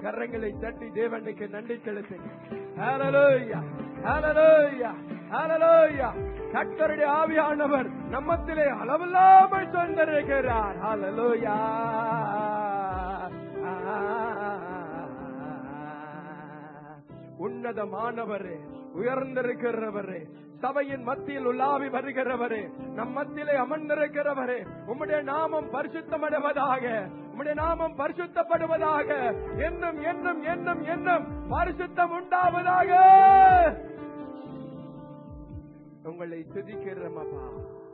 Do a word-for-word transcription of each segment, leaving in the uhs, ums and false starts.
கரங்களை தட்டி தேவனுக்கு நன்றி செலுத்துங்க. ஹல்லேலூயா, ஹல்லேலூயா, ஹல்லேலூயா. கர்த்தருடைய ஆவியானவர் நம்மத்திலே அளவில்லாமல் சொந்திருக்கிறார். ஹல்லேலூயா. உன்னதமானவரே, உயர்ந்திருக்கிறவரே, சபையின் மத்தியில் உலாவி வருகிறவரே, நம் மத்தியிலே அமர்ந்திருக்கிறவரே, உம்முடைய நாமம் பரிசுத்தமடைவதாக, உம்முடைய நாமம் பரிசுத்தப்படுவதாக, என்னும் என்னும் என்னும் என்னும் பரிசுத்தம் உண்டாவதாக. உங்களை துதிக்கிறோம் அப்பா,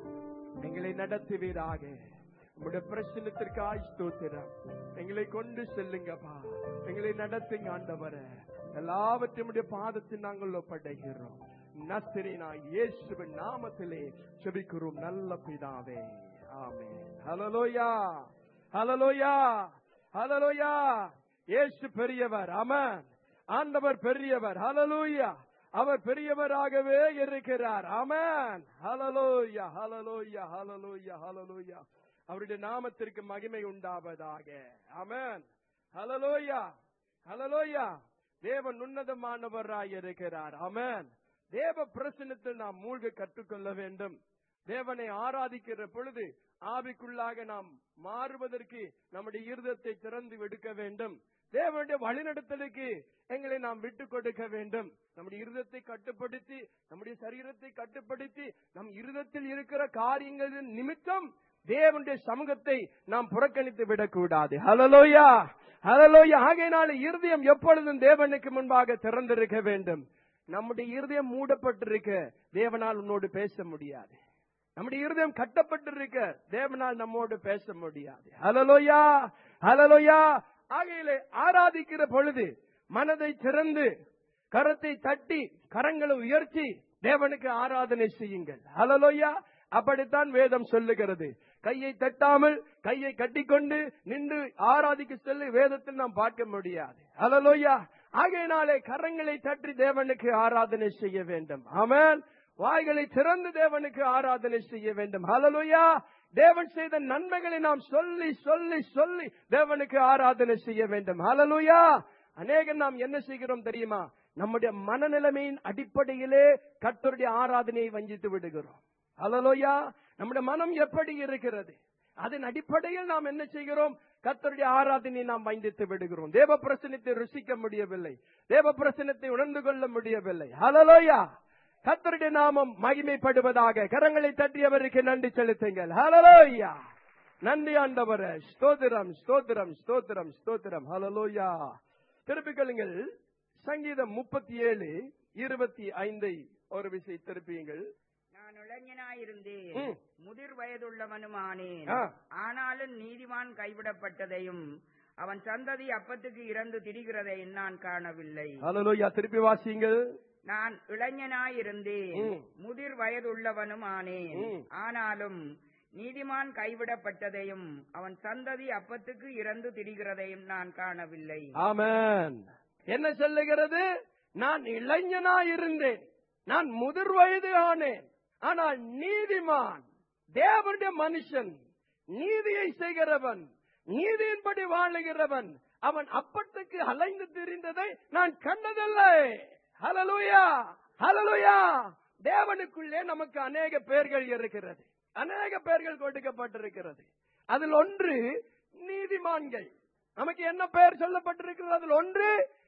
எங்களை நடத்துவீராக. உங்களுடைய பிரச்சனத்திற்காய் ஸ்தோத்திரம். எங்களை கொண்டு செல்லுங்கப்பா, எங்களை நடத்துங்க ஆண்டவரே. எல்லாவற்றையும் பாதத்தில் நாங்கள் ஒப்படைக்கிறோம். நசரேயனாகிய இயேசுவின் நாமத்திலே ஜெபிக்கிறோம் நல்ல பிதாவே, ஆமென். ஹல்லேலூயா, ஹல்லேலூயா, ஹல்லேலூயா. இயேசு பெரியவர், ஆமென். ஆண்டவர் பெரியவர், ஹல்லேலூயா. அவர் பெரியவராகவே இருக்கிறார், ஆமென். ஹல்லேலூயா, ஹல்லேலூயா, ஹல்லேலூயா, ஹல்லேலூயா. அவருடைய நாமத்திற்கு மகிமை உண்டாவதாக, ஆமென். ஹல்லேலூயா, ஹல்லேலூயா. தேவன் உன்னதமானவராய் இருக்கிறார், ஆமென். தேவ பிரசன்னத்தில் நாம் மூழ்க கற்றுக்கொள்ள வேண்டும். தேவனை ஆராதிக்கிற பொழுது ஆவிக்குள்ளாக நாம் மாறுவதற்கு நம்முடைய இருதயத்தை திறந்து விடுக்க வேண்டும். தேவனுடைய வழிநடத்தலுக்கு எங்களை நாம் விட்டுக் கொடுக்க வேண்டும். நம்முடைய இருதயத்தை கட்டுப்படுத்தி, நம்முடைய சரீரத்தை கட்டுப்படுத்தி, நம் இருதயத்தில் இருக்கிற காரியங்களின் நிமித்தம் தேவனுடைய சமூகத்தை நாம் புறக்கணித்து விடக்கூடாது. ஹல்லேலூயா, ஹல்லேலூயா. ஆகையினால இருதயம் எப்பொழுதும் தேவனுக்கு முன்பாக திறந்திருக்க வேண்டும். நம்முடைய இருதயம் மூடப்பட்டிருக்க தேவனால் உன்னோடு பேச முடியாது. நம்முடைய இருதயம் கட்டப்பட்டிருக்க தேவனால் நம்மோடு பேச முடியாது. ஹல்லேலூயா, ஹல்லேலூயா. ஆகையிலே ஆராதிக்கிற பொழுது மனதை திறந்து, கரத்தை தட்டி, கரங்களை உயர்த்தி தேவனுக்கு ஆராதனை செய்யுங்கள். ஹல்லேலூயா. அப்படித்தான் வேதம் சொல்லுகிறது. கையை தட்டாமல் கையை கட்டிக்கொண்டு நின்று ஆராதிக்க சொல்லி வேதத்தில் நாம் பார்க்க முடியாது. ஹல்லேலூயா. ஆகையினாலே கரங்களை தட்டி தேவனுக்கு ஆராதனை செய்ய வேண்டும், ஆமென். வாய்களை திறந்து தேவனுக்கு ஆராதனை செய்ய வேண்டும். ஹல்லேலூயா. தேவன் செய்த நன்மைகளை நாம் சொல்லி சொல்லி சொல்லி தேவனுக்கு ஆராதனை செய்ய வேண்டும். ஹல்லேலூயா. அநேகம் நாம் என்ன செய்கிறோம் தெரியுமா? நம்முடைய மனநிலைமையின் அடிப்படையிலே கர்த்தருடைய ஆராதனையை வஞ்சித்து விடுகிறோம். ஹல்லேலூயா. நம்முடைய மனம் எப்படி இருக்கிறது, அதன் அடிப்படையில் நாம் என்ன செய்கிறோம்? கர்த்தருடைய ஆராதனையை நாம் வஞ்சித்து விடுகிறோம். தேவ பிரசன்னத்தை ருசிக்க முடியவில்லை, தேவ பிரசன்னத்தை உணர்ந்து கொள்ள முடியவில்லை. ஹல்லேலூயா. கர்த்தருடைய நாமம் மகிமைப்படுவதாக. கரங்களை தட்டியவருக்கு நன்றி செலுத்துங்கள். ஹல்லேலூயா. நன்றி ஆண்டவரே. ஸ்தோத்திரம், ஸ்தோத்திரம், ஸ்தோத்திரம், ஸ்தோத்திரம். ஹல்லேலூயா. திருப்பிக் கொள்ளுங்கள். சங்கீதம் முப்பத்தி ஏழு இருபத்தி ஐந்தை ஒரு விசை திருப்பியுங்கள். நான் இளைஞனாயிருந்தேன், முதிர் வயதுள்ளவனுமானேன், ஆனாலும் நீதிமான் கைவிடப்பட்டதையும் அவன் சந்ததி அப்பத்துக்கு இறந்து திரிகிறதையும் நான் காணவில்லை. ஹல்லேலூயா. திருப்பி வாசியுங்கள். நான் இளைஞனாயிருந்தேன், முதிர் வயதுள்ளவனும் ஆனேன், ஆனாலும் நீதிமான் கைவிடப்பட்டதையும் அவன் சந்ததி அப்பத்துக்கு இறந்து திரிகிறதையும் நான் காணவில்லை. ஆமென். என்ன சொல்லுகிறது? நான் இளைஞனாயிருந்தேன், நான் முதிர் வயது ஆனேன், ஆனால் நீதிமான், தேவனுடைய மனுஷன், நீதியை செய்கிறவன், நீதியின்படி வாழுகிறவன், அவன் அப்பத்துக்கு அலைந்து திரிந்ததை நான் கண்டதில்லை. ஹல்லேலூயா, ஹல்லேலூயா. தேவனுக்குள்ளே நமக்கு அநேக பெயர்கள் இருக்கிறது, அநேக பெயர்கள் கொடுக்கப்பட்டிருக்கிறது. அதில் ஒன்று நீதிமான்கள். நமக்கு என்ன பெயர் சொல்லப்பட்டிருக்கிறது? அதில் ஒன்று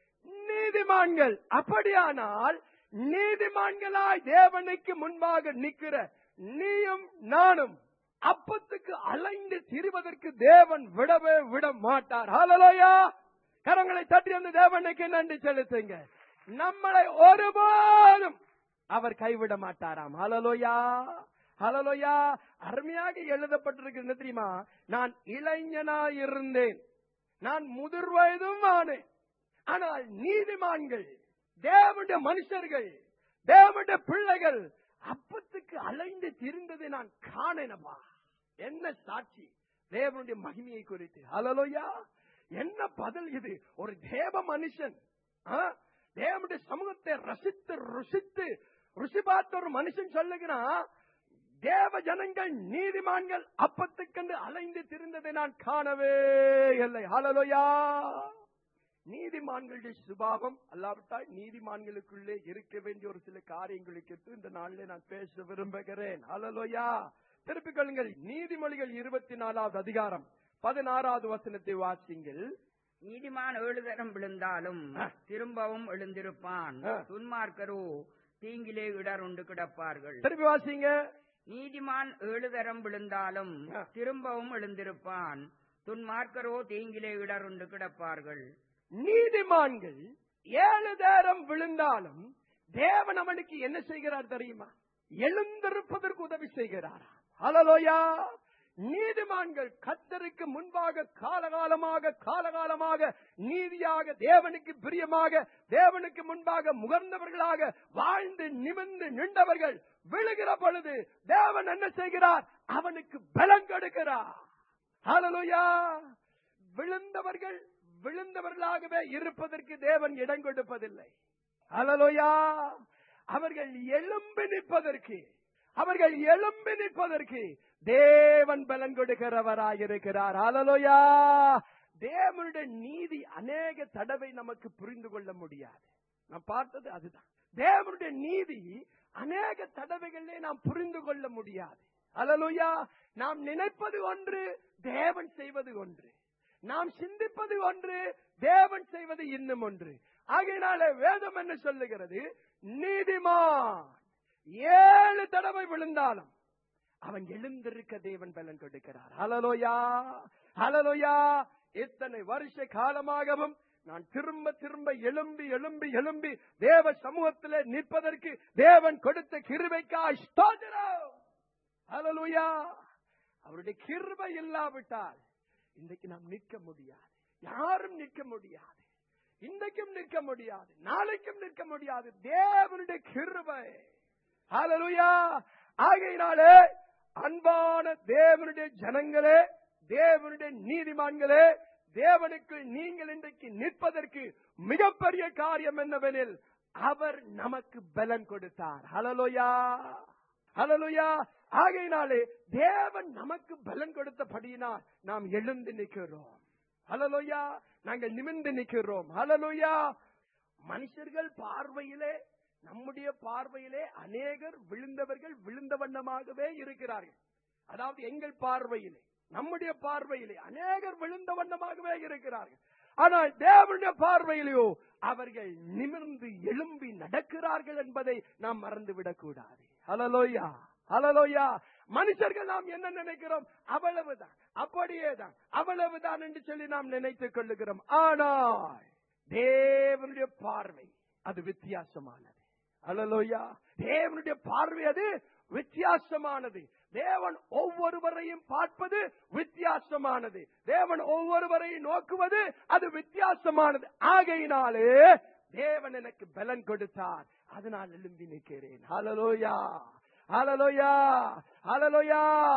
நீதிமான்கள். அப்படியானால் நீதிமான்களாய் தேவனுக்கு முன்பாக நிற்கிற நீயும் நானும் அப்பத்துக்கு அலைந்து திரிவதற்கு தேவன் விடவே விட மாட்டார். ஹல்லேலூயா. கரங்களை தட்டி அந்த தேவனுக்கு நன்றி செலுத்துங்க. நம்மளை ஒருபோதும் அவர் கைவிட மாட்டாராம். ஹல்லேலூயா, ஹல்லேலூயா. அருமையாக எழுதப்பட்டிருக்கிறது தெரியுமா? நான் இளைஞனாயிருந்தேன், நான் முதிர் வயதும் ஆனேன், ஆனால் நீதிமான்கள், தேவனுடைய மனுஷர்கள், தேவனுடைய பிள்ளைகள் அப்பத்துக்கு அலைந்து திரிந்ததை நான் காணேனப்பா. என்ன சாட்சி தேவனுடைய மகிமையை குறித்து. ஹல்லேலூயா. என்ன பதில் இது? ஒரு தேவ மனுஷன் தேவனுடைய சமூகத்தை ரசித்து ருசித்து ருசி பார்த்த ஒரு மனுஷன் சொல்லுகிறான், தேவ ஜனங்கள் நீதிமான்கள் அப்பத்துக்கென்று அலைந்து திரிந்ததை நான் காணவே இல்லை. ஹல்லேலூயா. நீதிமான்களுடைய சுபாவம் அல்லாவிட்டால் நீதிமான்களுக்குள்ளே இருக்க வேண்டிய ஒரு சில காரியங்களுக்கு இந்த நாளிலே நான் பேச விரும்புகிறேன். ஹல்லேலூயா. திருப்பிக் கொள்ளுங்கள். நீதிமொழிகள் இருபத்தி நாலாவது அதிகாரம் பதினாறாவது வசனத்தை வாசிங்கள். நீதிமான் ஏழு தரம் விழுந்தாலும் திரும்பவும் எழுந்திருப்பான், துன்மார்க்கரோ தீங்கிலே இடர் உண்டு கிடப்பார்கள். திருப்பி வாசிங்க. நீதிமான் ஏழு தரம் விழுந்தாலும் திரும்பவும் எழுந்திருப்பான், துன்மார்க்கரோ தீங்கிலே இடர் உண்டு கிடப்பார்கள். நீதிமான்கள் ஏழு நேரம் விழுந்தாலும் தேவன் அவனுக்கு என்ன செய்கிறார் தெரியுமா? எழுந்திருப்பதற்கு உதவி செய்கிறார். ஹல்லேலூயா. நீதிமான்கள் கர்த்தருக்கு முன்பாக காலகாலமாக காலகாலமாக நீதியாக தேவனுக்கு பிரியமாக தேவனுக்கு முன்பாக முகர்ந்தவர்களாக வாழ்ந்து நிமிர்ந்து நின்றவர்கள் விழுகிற பொழுது தேவன் என்ன செய்கிறார்? அவனுக்கு பலம் கொடுக்கிறார். ஹல்லேலூயா. விழுந்தவர்கள் விழுந்தவர்களாகவே இருப்பதற்கு தேவன் இடம் கொடுப்பதில்லை. ஹல்லேலூயா. அவர்கள் எழும்பி நிற்பதற்கு அவர்கள் எழும்பி நிற்பதற்கு தேவன் பலன் கொடுக்கிறவராயிருக்கிறார். ஹல்லேலூயா. தேவனுடைய நீதி அநேக தடவை நமக்கு புரிந்து கொள்ள முடியாது. நாம் பார்த்தது அதுதான். தேவனுடைய நீதி அநேக தடவைகளிலே நாம் புரிந்து கொள்ள முடியாது. ஹல்லேலூயா. நாம் நினைப்பது ஒன்று, தேவன் செய்வது ஒன்று. நாம் சிந்திப்பது ஒன்று, தேவன் செய்வது இன்னும் ஒன்று. ஆகையினால வேதம் என்ன சொல்லுகிறது? நீதிமான் ஏழு தடவை விழுந்தாலும் அவன் எழுந்திருக்க தேவன் பலன் கொடுக்கிறார். ஹல்லேலூயா. ஹல்லேலூயா. இத்தனை வருஷ காலமாகவும் நான் திரும்ப திரும்ப எழும்பி எழும்பி எழும்பி தேவ சமூகத்திலே நிற்பதற்கு தேவன் கொடுத்த கிருபைக்காய் ஸ்தோத்திரம். ஹல்லேலூயா. அவருடைய கிருபை இல்லாவிட்டால் இன்றைக்கு நாம் நிற்க முடியாது. யாரும் நிற்க முடியாது. இன்றைக்கும் நிற்க முடியாது, நாளைக்கும் நிற்க முடியாது. தேவனுடைய கிருபை. ஹல்லேலூயா. ஆகையினாலே அன்பான தேவனுடைய ஜனங்களே, தேவனுடைய நீதிமான்களே, தேவனுக்கு நீங்கள் இன்றைக்கு நிற்பதற்கு மிகப்பெரிய காரியம் என்னவெனில் அவர் நமக்கு பலன் கொடுத்தார். ஹல்லேலூயா. ஹல்லேலூயா. ஆகையினாலே தேவன் நமக்கு பலன் கொடுத்தபடியினால் நாம் எழுந்து நிற்கிறோம். ஹல்லேலூயா. நாங்கள் நிமிர்ந்து நிற்கிறோம். ஹல்லேலூயா. மனுஷர்கள் பார்வையிலே, நம்முடைய பார்வையிலே அநேகர் விழுந்தவர்கள் விழுந்த வண்ணமாகவே இருக்கிறார்கள். அதாவது எங்கள் பார்வையிலே, நம்முடைய பார்வையிலே அநேகர் விழுந்த வண்ணமாகவே இருக்கிறார்கள். ஆனால் தேவனுடைய பார்வையிலேயோ அவர்கள் நிமிர்ந்து எழும்பி நடக்கிறார்கள் என்பதை நாம் மறந்துவிடக் கூடாது. ஹல்லேலூயா. ஹல்லேலூயா. மனுஷர்கள் நாம் என்ன நினைக்கிறோம்? அவ்வளவுதான், அப்படியேதான், அவ்வளவுதான் என்று சொல்லி நாம் நினைத்துக் கொள்ளுகிறோம். ஆனால் தேவனுடைய பார்வை அது வித்தியாசமானது. ஹல்லேலூயா. தேவனுடைய பார்வை அது வித்தியாசமானது. தேவன் ஒவ்வொருவரையும் பார்ப்பது வித்தியாசமானது. தேவன் ஒவ்வொருவரையும் நோக்குவது அது வித்தியாசமானது. ஆகையினாலே தேவன் எனக்கு பலன் கொடுத்தார், அதனால் எழும்பி நிற்கிறேன். ஹல்லேலூயா. ஹல்லேலூயா. ஹல்லேலூயா.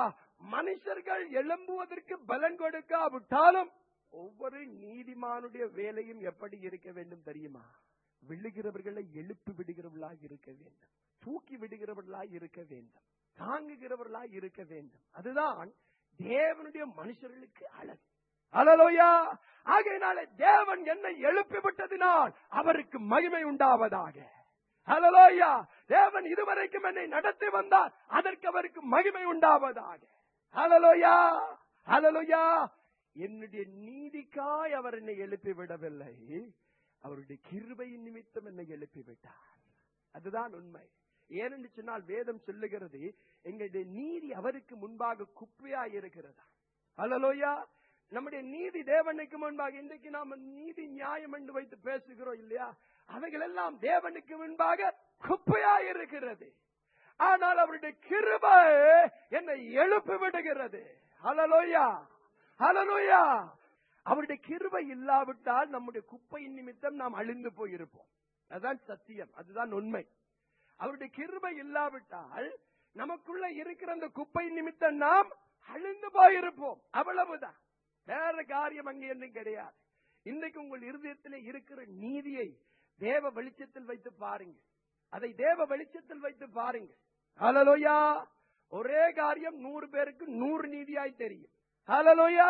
மனுஷர்கள் எழும்புவதற்கு பலன் கொடுக்காவிட்டாலும் ஒவ்வொரு நீதிமானுடைய வேலையும் எப்படி இருக்க வேண்டும் தெரியுமா? விழுகிறவர்களை எழுப்பி விடுகிறவர்களாக இருக்க வேண்டும், தூக்கி விடுகிறவர்களாக இருக்க வேண்டும், தாங்குகிறவர்களாக இருக்க வேண்டும். அதுதான் தேவனுடைய மனுஷர்களுக்கு அழகு. ஹல்லேலூயா. ஆகையினாலே தேவன் என்னை எழுப்பி விட்டதினால் அவருக்கு மகிமை உண்டாவதாக. ஹல்லேலூயா. தேவன் இதுவரைக்கும் என்னை நடத்தி வந்தார், அதற்கு அவருக்கு மகிமை உண்டாவதாக. ஹல்லேலூயா. ஹல்லேலூயா. என்னுடைய நீதிக்காய் அவர் என்னை எழுப்பி விடவில்லை, அவருடைய கிருபையின் நிமித்தம் என்னை எழுப்பி விட்டார். அதுதான் உண்மை. ஏனென்று சொன்னால் வேதம் சொல்லுகிறது, எங்களுடைய நீதி அவருக்கு முன்பாக குப்பையாய் இருக்கிறதா. ஹல்லேலூயா. நம்முடைய நீதி தேவனுக்கு முன்பாக, இன்றைக்கு நாம் நீதி நியாயம் என்று வைத்து பேசுகிறோம் இல்லையா, அவைகள் எல்லாம் தேவனுக்கு முன்பாக குப்பையாய் இருக்கிறது. ஆனால் அவருடைய கிருபை என்னை எழுப்பி விடுகிறது. ஹல்லேலூயா. ஹல்லேலூயா. அவருடைய கிருபை இல்லாவிட்டால் நம்முடைய குப்பையின் நிமித்தம் நாம் அழிந்து போயிருப்போம். அதுதான் சத்தியம், அதுதான் உண்மை. அவருடைய கிருபை இல்லாவிட்டால் நமக்குள்ள இருக்கிற அந்த குப்பை நிமித்தம் நாம் அழிந்து போயிருப்போம். அவ்வளவுதான், வேற காரியம் அங்கே ஒன்றும் கிடையாது. இன்றைக்கு உங்கள் இருதயத்திலே இருக்கிற நீதியை தேவ வெளிச்சத்தில் வைத்து பாருங்க, அதை தேவ வெளிச்சத்தில் வைத்து பாருங்க. ஹல்லேலூயா. ஒரே காரியம் நூறு பேருக்கு நூறு நீதியாய் தெரியும். ஹல்லேலூயா.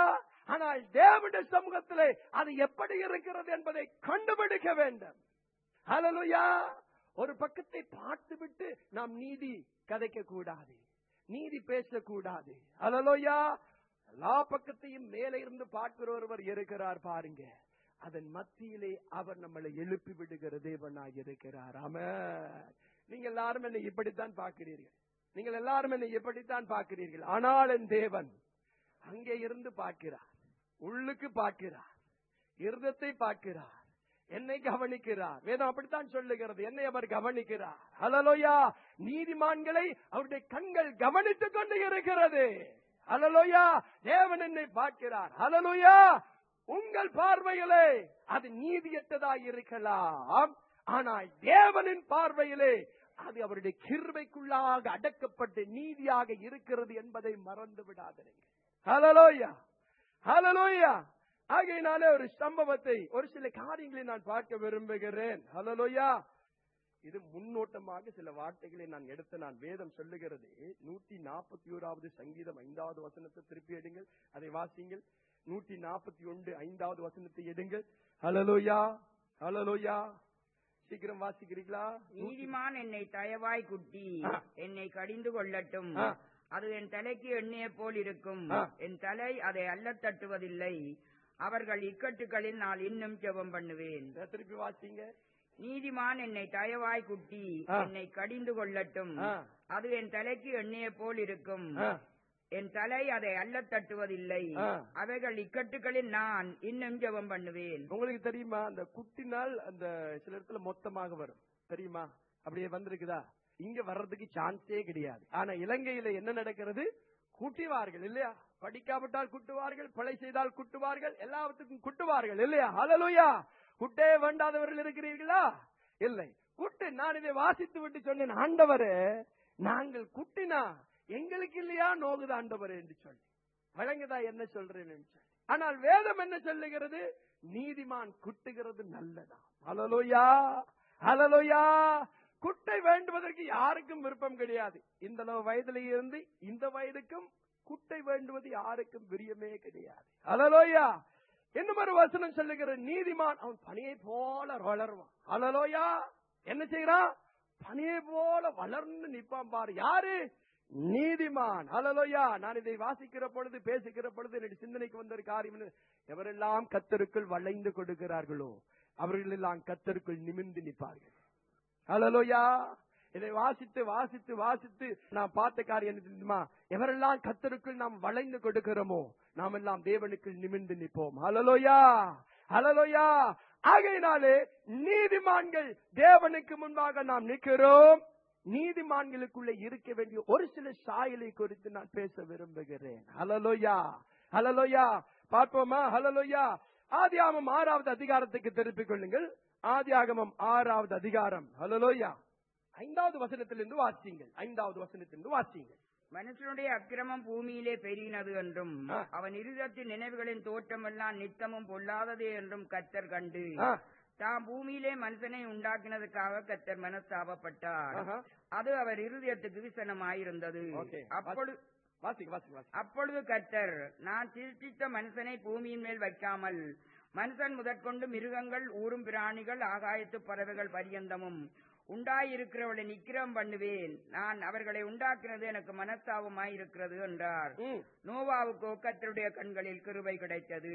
ஆனால் தேவனுடைய சமூகத்திலே அது எப்படி இருக்கிறது என்பதை கண்டுபிடிக்க வேண்டும். ஹல்லேலூயா. ஒரு பக்கத்தை பார்த்துவிட்டு நாம் நீதி கதைக்க கூடாது, நீதி பேசக்கூடாது. ஹல்லேலூயா. எல்லா பக்கத்தையும் மேலே இருந்து பார்க்கிற ஒருவர் இருக்கிறார் பாருங்க. அதன் மத்தியிலே அவர் நம்மளை எழுப்பி விடுகிற தேவனாய் இருக்கிறார். ஆமென். நீங்க எல்லாரும் என்னை இப்படித்தான் பார்க்கிறீர்கள், நீங்கள் எல்லாரும் என்னை எப்படித்தான் பார்க்கிறீர்கள். ஆனால் என் தேவன் அங்கே இருந்து பார்க்கிறார், உள்ளுக்கு பார்க்கிறார், இருதத்தை பார்க்கிறார், என்னை கவனிக்கிறார். வேதம் அப்படித்தான் சொல்லுகிறது, என்னை அவர் கவனிக்கிறார். ஹல்லேலூயா. நீதிமான்களை அவருடைய கண்கள் கவனித்துக் கொண்டு இருக்கிறது. ஹல்லேலூயா. தேவன் என்னை பார்க்கிறார். ஹல்லேலூயா. உங்கள் பார்வையிலே அது நீதியற்றதாய் இருக்கலாம், ஆனால் தேவனின் பார்வையிலே அது அவருடைய கிருபைக்குள்ளாக அடக்கப்பட்டு நீதியாக இருக்கிறது என்பதை மறந்து விடாதீர்கள். ஹல்லேலூயா. ஹல்லேலூயா. ஆகையினாலே ஒரு சம்பவத்தை, ஒரு சில காரியங்களை நான் பார்க்க விரும்புகிறேன். ஹல்லேலூயா. இது முன்னோட்டமாக சில வார்த்தைகளை நான் எடுத்து, நான் வேதம் சொல்லுகிறது நூற்றி நாற்பத்தி ஓராவது சங்கீதம் ஐந்தாவது வசனத்தை திருப்பி எடுங்கள், அதை வாசிங்கள். நூற்றி நாற்பத்தி ஒன்று ஐந்தாவது வசனத்தை எடுங்கள். ஹல்லேலூயா. ஹல்லேலூயா. சீக்கிரம் வாசிக்கிறீங்களா? நீதிமான் என்னை தயவாய் குட்டி என்னை கடிந்து கொள்ளட்டும், அது என் தலைக்கு எண்ணெயை போல் இருக்கும், என் தலை அதை அல்ல தட்டுவதில்லை, அவர்கள் இக்கட்டுகளில் நான் இன்னும் ஜெபம் பண்ணுவேன். திருப்பி வாசிங்க. நீதிமான் என்னை தயவாய் குட்டி என்னை கடிந்து கொள்ளட்டும், அது என் தலைக்கு எண்ணெயை போல் இருக்கும், என் தலை அதை அல்ல தட்டுவதில்லை, அவைகள் இக்கட்டுகளில் நான் இன்னும் ஜெபம் பண்ணுவேன். உங்களுக்கு தெரியுமா, அந்த குட்டினால் அந்த சில இடத்துல மொத்தமாக வரும் தெரியுமா? அப்படியே வந்திருக்குதா? இங்க வர்றதுக்கு சான்ஸே கிடையாது. ஆனா இலங்கையில என்ன நடக்கிறது? குட்டுவார்கள் இல்லையா? படிக்காவிட்டால் குட்டுவார்கள், கொலை செய்தால் குட்டுவார்கள், எல்லாத்துக்கும் குட்டுவார்கள் இல்லையா? ஹல்லேலூயா. குட்டே வேண்டாதவர்கள் இருக்கிறீர்களா? இல்லை. குட்டு, நான் இதை வாசித்து விட்டு சொன்னேன், ஆண்டவரே நாங்கள் குட்டினா எங்களுக்கு இல்லையா நோகுது ஆண்டவரே என்று சொல்லி. வழங்குதா என்ன சொல்றேன் என்று சொல்லி. ஆனால் வேதம் என்ன சொல்லுகிறது? நீதிமான் குட்டுகிறது நல்லதா. ஹல்லேலூயா. ஹல்லேலூயா. குட்டை வேண்டுவதற்கு யாருக்கும் விருப்பம் கிடையாது. இந்த வயதில இருந்து இந்த வயதுக்கும் குட்டை வேண்டுவது யாருக்கும் விரியமே கிடையாது. ஹல்லேலூயா. இன்னும் ஒரு வசனம் சொல்லுகிற, நீதிமான் அவன் பனியை போல வளருவான். ஹல்லேலூயா. என்ன செய்யறான்? பனியை போல வளர்ந்து நிற்பான் பாரு. யாரு? நீதிமான். ஹல்லேலூயா. நான் இதை வாசிக்கிற பொழுது, பேசுகிற பொழுது என்னுடைய சிந்தனைக்கு வந்த ஒரு காரியம், எவரெல்லாம் கர்த்தருக்குள் வளைந்து கொடுக்கிறார்களோ அவர்கள் எல்லாம் கர்த்தருக்குள் நிமிர்ந்து நிற்பார்கள். ஹல்லேலூயா. இதை வாசித்து வாசித்து வாசித்து நான் பார்த்த காரியம் என்ன தெரியுமா? எவரெல்லாம் கர்த்தருக்குள் நாம் வளைந்து கொடுக்கிறோமோ நாம் எல்லாம் தேவனுக்குள் நிமிர்ந்து நிற்போம். ஹல்லேலூயா. ஹல்லேலூயா. ஆகையினாலே நீதிமான்கள் தேவனுக்கு முன்பாக நாம் நிற்கிறோம். நீதிமான்களுக்குள்ள இருக்க வேண்டிய ஒரு சில சாயலை குறித்து நான் பேச விரும்புகிறேன். ஹல்லேலூயா. ஹல்லேலூயா. பார்ப்போமா? ஹல்லேலூயா. ஆதியாகமம் ஆறாவது அதிகாரத்துக்கு திருப்பிக் கொள்ளுங்கள். ஆதியாகமம் ஆறாவது அதிகாரம். ஹல்லேலூயா. ஐந்தாவது வசனத்திலிருந்து வாசியுங்கள். ஐந்தாவது வசனத்திலிருந்து வாசியுங்கள். மனுஷனுடைய அக்கிரமம் பூமியிலே பெருகினது என்றும் அவன் இருதயத்தின் நினைவுகளின் தோற்றமெல்லாம் நித்தமும் பொல்லாததே என்றும் கர்த்தர் கண்டு தாம் பூமியிலே மனுஷனை உண்டாக்கினதுக்காக கர்த்தர் மனஸ்தாபப்பட்டார். அது அவர் இருதயத்துக்கு விசனமாயிருந்தது. அப்பொழுது அப்பொழுது கர்த்தர், நான் சிருஷ்டித்த மனுஷனை பூமியின் மேல் வைக்காமல் மனுஷன் முதற்கொண்டு மிருகங்கள், ஊரும் பிராணிகள், ஆகாயத்து பறவைகள் பரியந்தமும் உண்டாயிருக்கிறவளை நிக்கிரம் பண்ணுவேன். நான் அவர்களை உண்டாக்கினது எனக்கு மனஸ்தாபமாயிருக்கிறது என்றார். நோவாவுக்கோ கர்த்தருடைய கண்களில் கிருபை கிடைத்தது.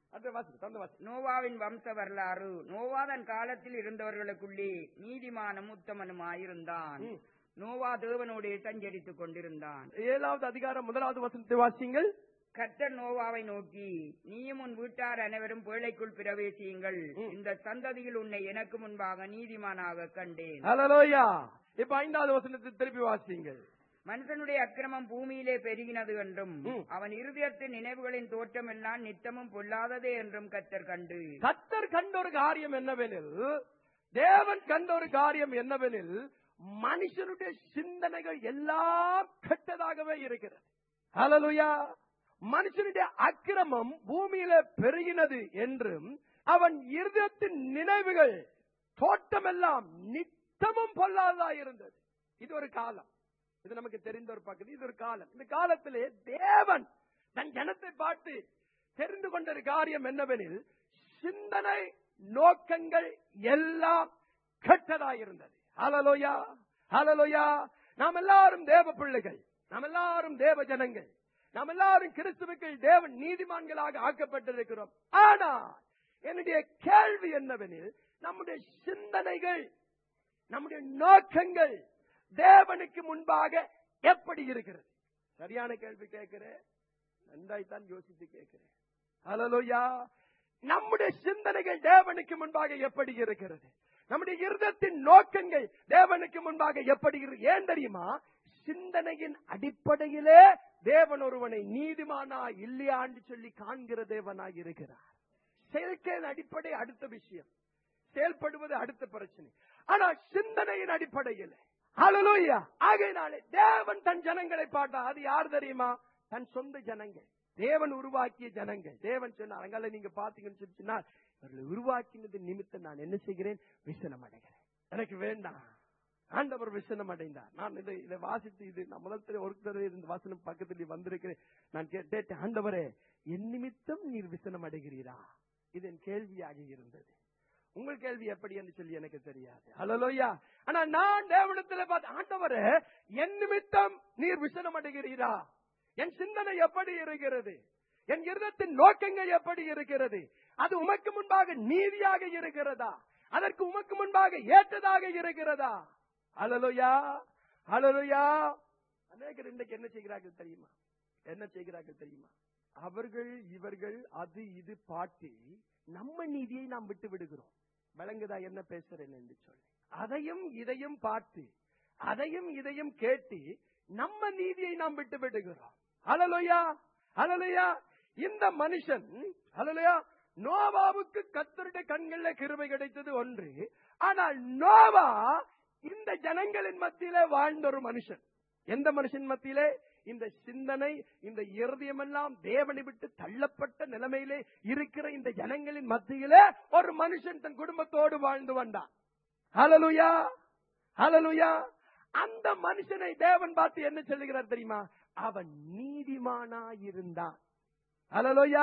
நோவாவின் வம்ச வரலாறு. நோவா தன் காலத்தில் இருந்தவர்களுக்குள்ளே நீதிமானும் உத்தமனுமாயிருந்தான். நோவா தேவனோடு சஞ்சரித்துக் கொண்டிருந்தான். ஏழாவது அதிகாரம் முதலாவது வசனத்தை வாசியுங்கள். கர்த்தர் நோவாவை நோக்கி, நீயும் உன் வீட்டார் அனைவரும் பேழைக்குள் பிரவேசியுங்கள், இந்த சந்ததியில் உன்னை எனக்கு முன்பாக நீதிமானாக கண்டேன். ஹல்லேலூயா. இப்ப ஐந்தாவது வசனத்தை திருப்பி வாசியுங்கள். மனுஷனுடைய அக்கிரமம் பூமியிலே பெருகினது என்றும் அவன் இருதயத்தின் நினைவுகளின் தோற்றம் எல்லாம் நித்தமும் பொல்லாததே என்றும் கர்த்தர் கண்டு. கர்த்தர் கண்ட ஒரு காரியம் என்னவெனில், தேவன் கண்ட ஒரு காரியம் என்னவெனில், மனுஷனுடைய சிந்தனைகள் எல்லாம் கெட்டதாகவே இருக்கிறது. ஹல்லேலூயா. மனுஷனுடைய அக்கிரமம் பூமியில பெருகினது என்றும் அவன் இருதயத்தின் நினைவுகள் தோற்றமெல்லாம் நித்தமும் பொல்லாததா இருந்தது. இது ஒரு காலம், இது நமக்கு தெரிந்த ஒரு பகுதி. இது ஒரு காலம். இந்த காலத்திலே தேவன் தன் ஜனத்தை பார்த்து தெரிந்து கொண்ட காரியம் என்னவெனில், சிந்தனை நோக்கங்கள் எல்லாம் கெட்டதாயிருந்தது. ஹல்லேலூயா, ஹல்லேலூயா. நாம் எல்லாரும் தேவ பிள்ளைகள், நாம் எல்லாரும் தேவ ஜனங்கள், நாம் எல்லாரும் கிறிஸ்துவுக்குள் தேவன் நீதிமான்களாக ஆக்கப்பட்டிருக்கிறோம். ஆனால் என்னுடைய கேள்வி என்னவெனில், நம்முடைய சிந்தனைகள், நம்முடைய நோக்கங்கள் தேவனுக்கு முன்பாக எப்படி இருக்கிறது? சரியான கேள்வி கேட்கிறேன், நன்றாய்த்தான் யோசித்து கேட்கிறேன். ஹல்லேலூயா. நம்முடைய சிந்தனைகள் தேவனுக்கு முன்பாக எப்படி இருக்கிறது? நம்முடைய இருதயத்தின் நோக்கங்கள் தேவனுக்கு முன்பாக எப்படி இருக்கு? ஏன் தெரியுமா? சிந்தனையின் அடிப்படையிலே தேவன் ஒருவனை நீதிமானா இல்லையான்னு சொல்லி காண்கிற தேவனாய் இருக்கிறார். செயற்கையின் அடிப்படை அடுத்த விஷயம், செயல்படுவது அடுத்த பிரச்சனை. ஆனால் சிந்தனையின் அடிப்படையில் ஹல்லேலூயா. ஆகையினாலே தேவன் தன் ஜனங்களை பார்த்தா, அது யார் தெரியுமா? தன் சொந்த ஜனங்கள், தேவன் உருவாக்கிய ஜனங்கள். தேவன் சொன்னார், அங்கால நீங்க பாத்தீங்கன்னு சொன்னால், அவர்களை உருவாக்கினது நிமித்தம் நான் என்ன செய்கிறேன்? விசனம் அடைகிறேன். எனக்கு வேண்டாம், ஆண்டவர் விசனம் அடைந்தார். நான் இதை இதை வாசித்து, இது நான் முதல் ஒரு தடவை இந்த வாசனம் பக்கத்தில் வந்திருக்கிறேன். நான் கேட்டேன், ஆண்டவரே என் நிமித்தம் நீர் விசனம் அடைகிறீரா? இது என் கேள்வியாக இருந்தது. உங்கள் கேள்வி எப்படி என்று சொல்லி எனக்கு தெரியாது. ஹல்லேலூயா. ஆனா நான் தேவனிடத்தில் பார்த்து, ஆண்டவரே என் நிமித்தம் நீர் விசனம் அடைகிறீரா? என் சிந்தனை எப்படி இருக்கிறது? என் இருதயத்தின் நோக்கங்கள் எப்படி இருக்கிறது? அது உமக்கு முன்பாக நீதியாக இருக்கிறதா? அதற்கு உமக்கு முன்பாக ஏற்றதாக இருக்கிறதா? ஹல்லேலூயா, ஹல்லேலூயா. அநேகர் இன்றைக்கு என்ன செய்கிறார்கள் தெரியுமா? என்ன செய்கிறார்கள் தெரியுமா? அவர்கள் இவர்கள் அது இது பாட்டி நம்ம நீதியை நாம் விட்டு விடுகிறோம். விளங்குதா என்ன பேசுறேன் என்று சொல்லி? அதையும் இதையும் பார்த்து, அதையும் இதையும் கேட்டு நம்ம நீதியை நாம் விட்டு விடுகிறோம். ஹல்லேலூயா, ஹல்லேலூயா. இந்த மனுஷன், ஹல்லேலூயா, நோவாவுக்கு கர்த்தருடைய கண்களில் கிருபை கிடைத்தது ஒன்று. ஆனால் நோவா இந்த ஜனங்களின் மத்தியிலே வாழ்ந்த ஒரு மனுஷன். எந்த மனுஷன் மத்தியிலே? இந்த சிந்தனை, இந்த இருதயம் எல்லாம் தேவனை விட்டு தள்ளப்பட்ட நிலைமையிலே இருக்கிற இந்த ஜனங்களின் மத்தியிலே ஒரு மனுஷன் தன் குடும்பத்தோடு வாழ்ந்து வந்தான். ஹல்லேலூயா, ஹல்லேலூயா. அந்த மனுஷனை தேவன் பார்த்து என்ன சொல்லுகிறார் தெரியுமா? அவன் நீதிமானாயிருந்தான். ஹல்லேலூயா.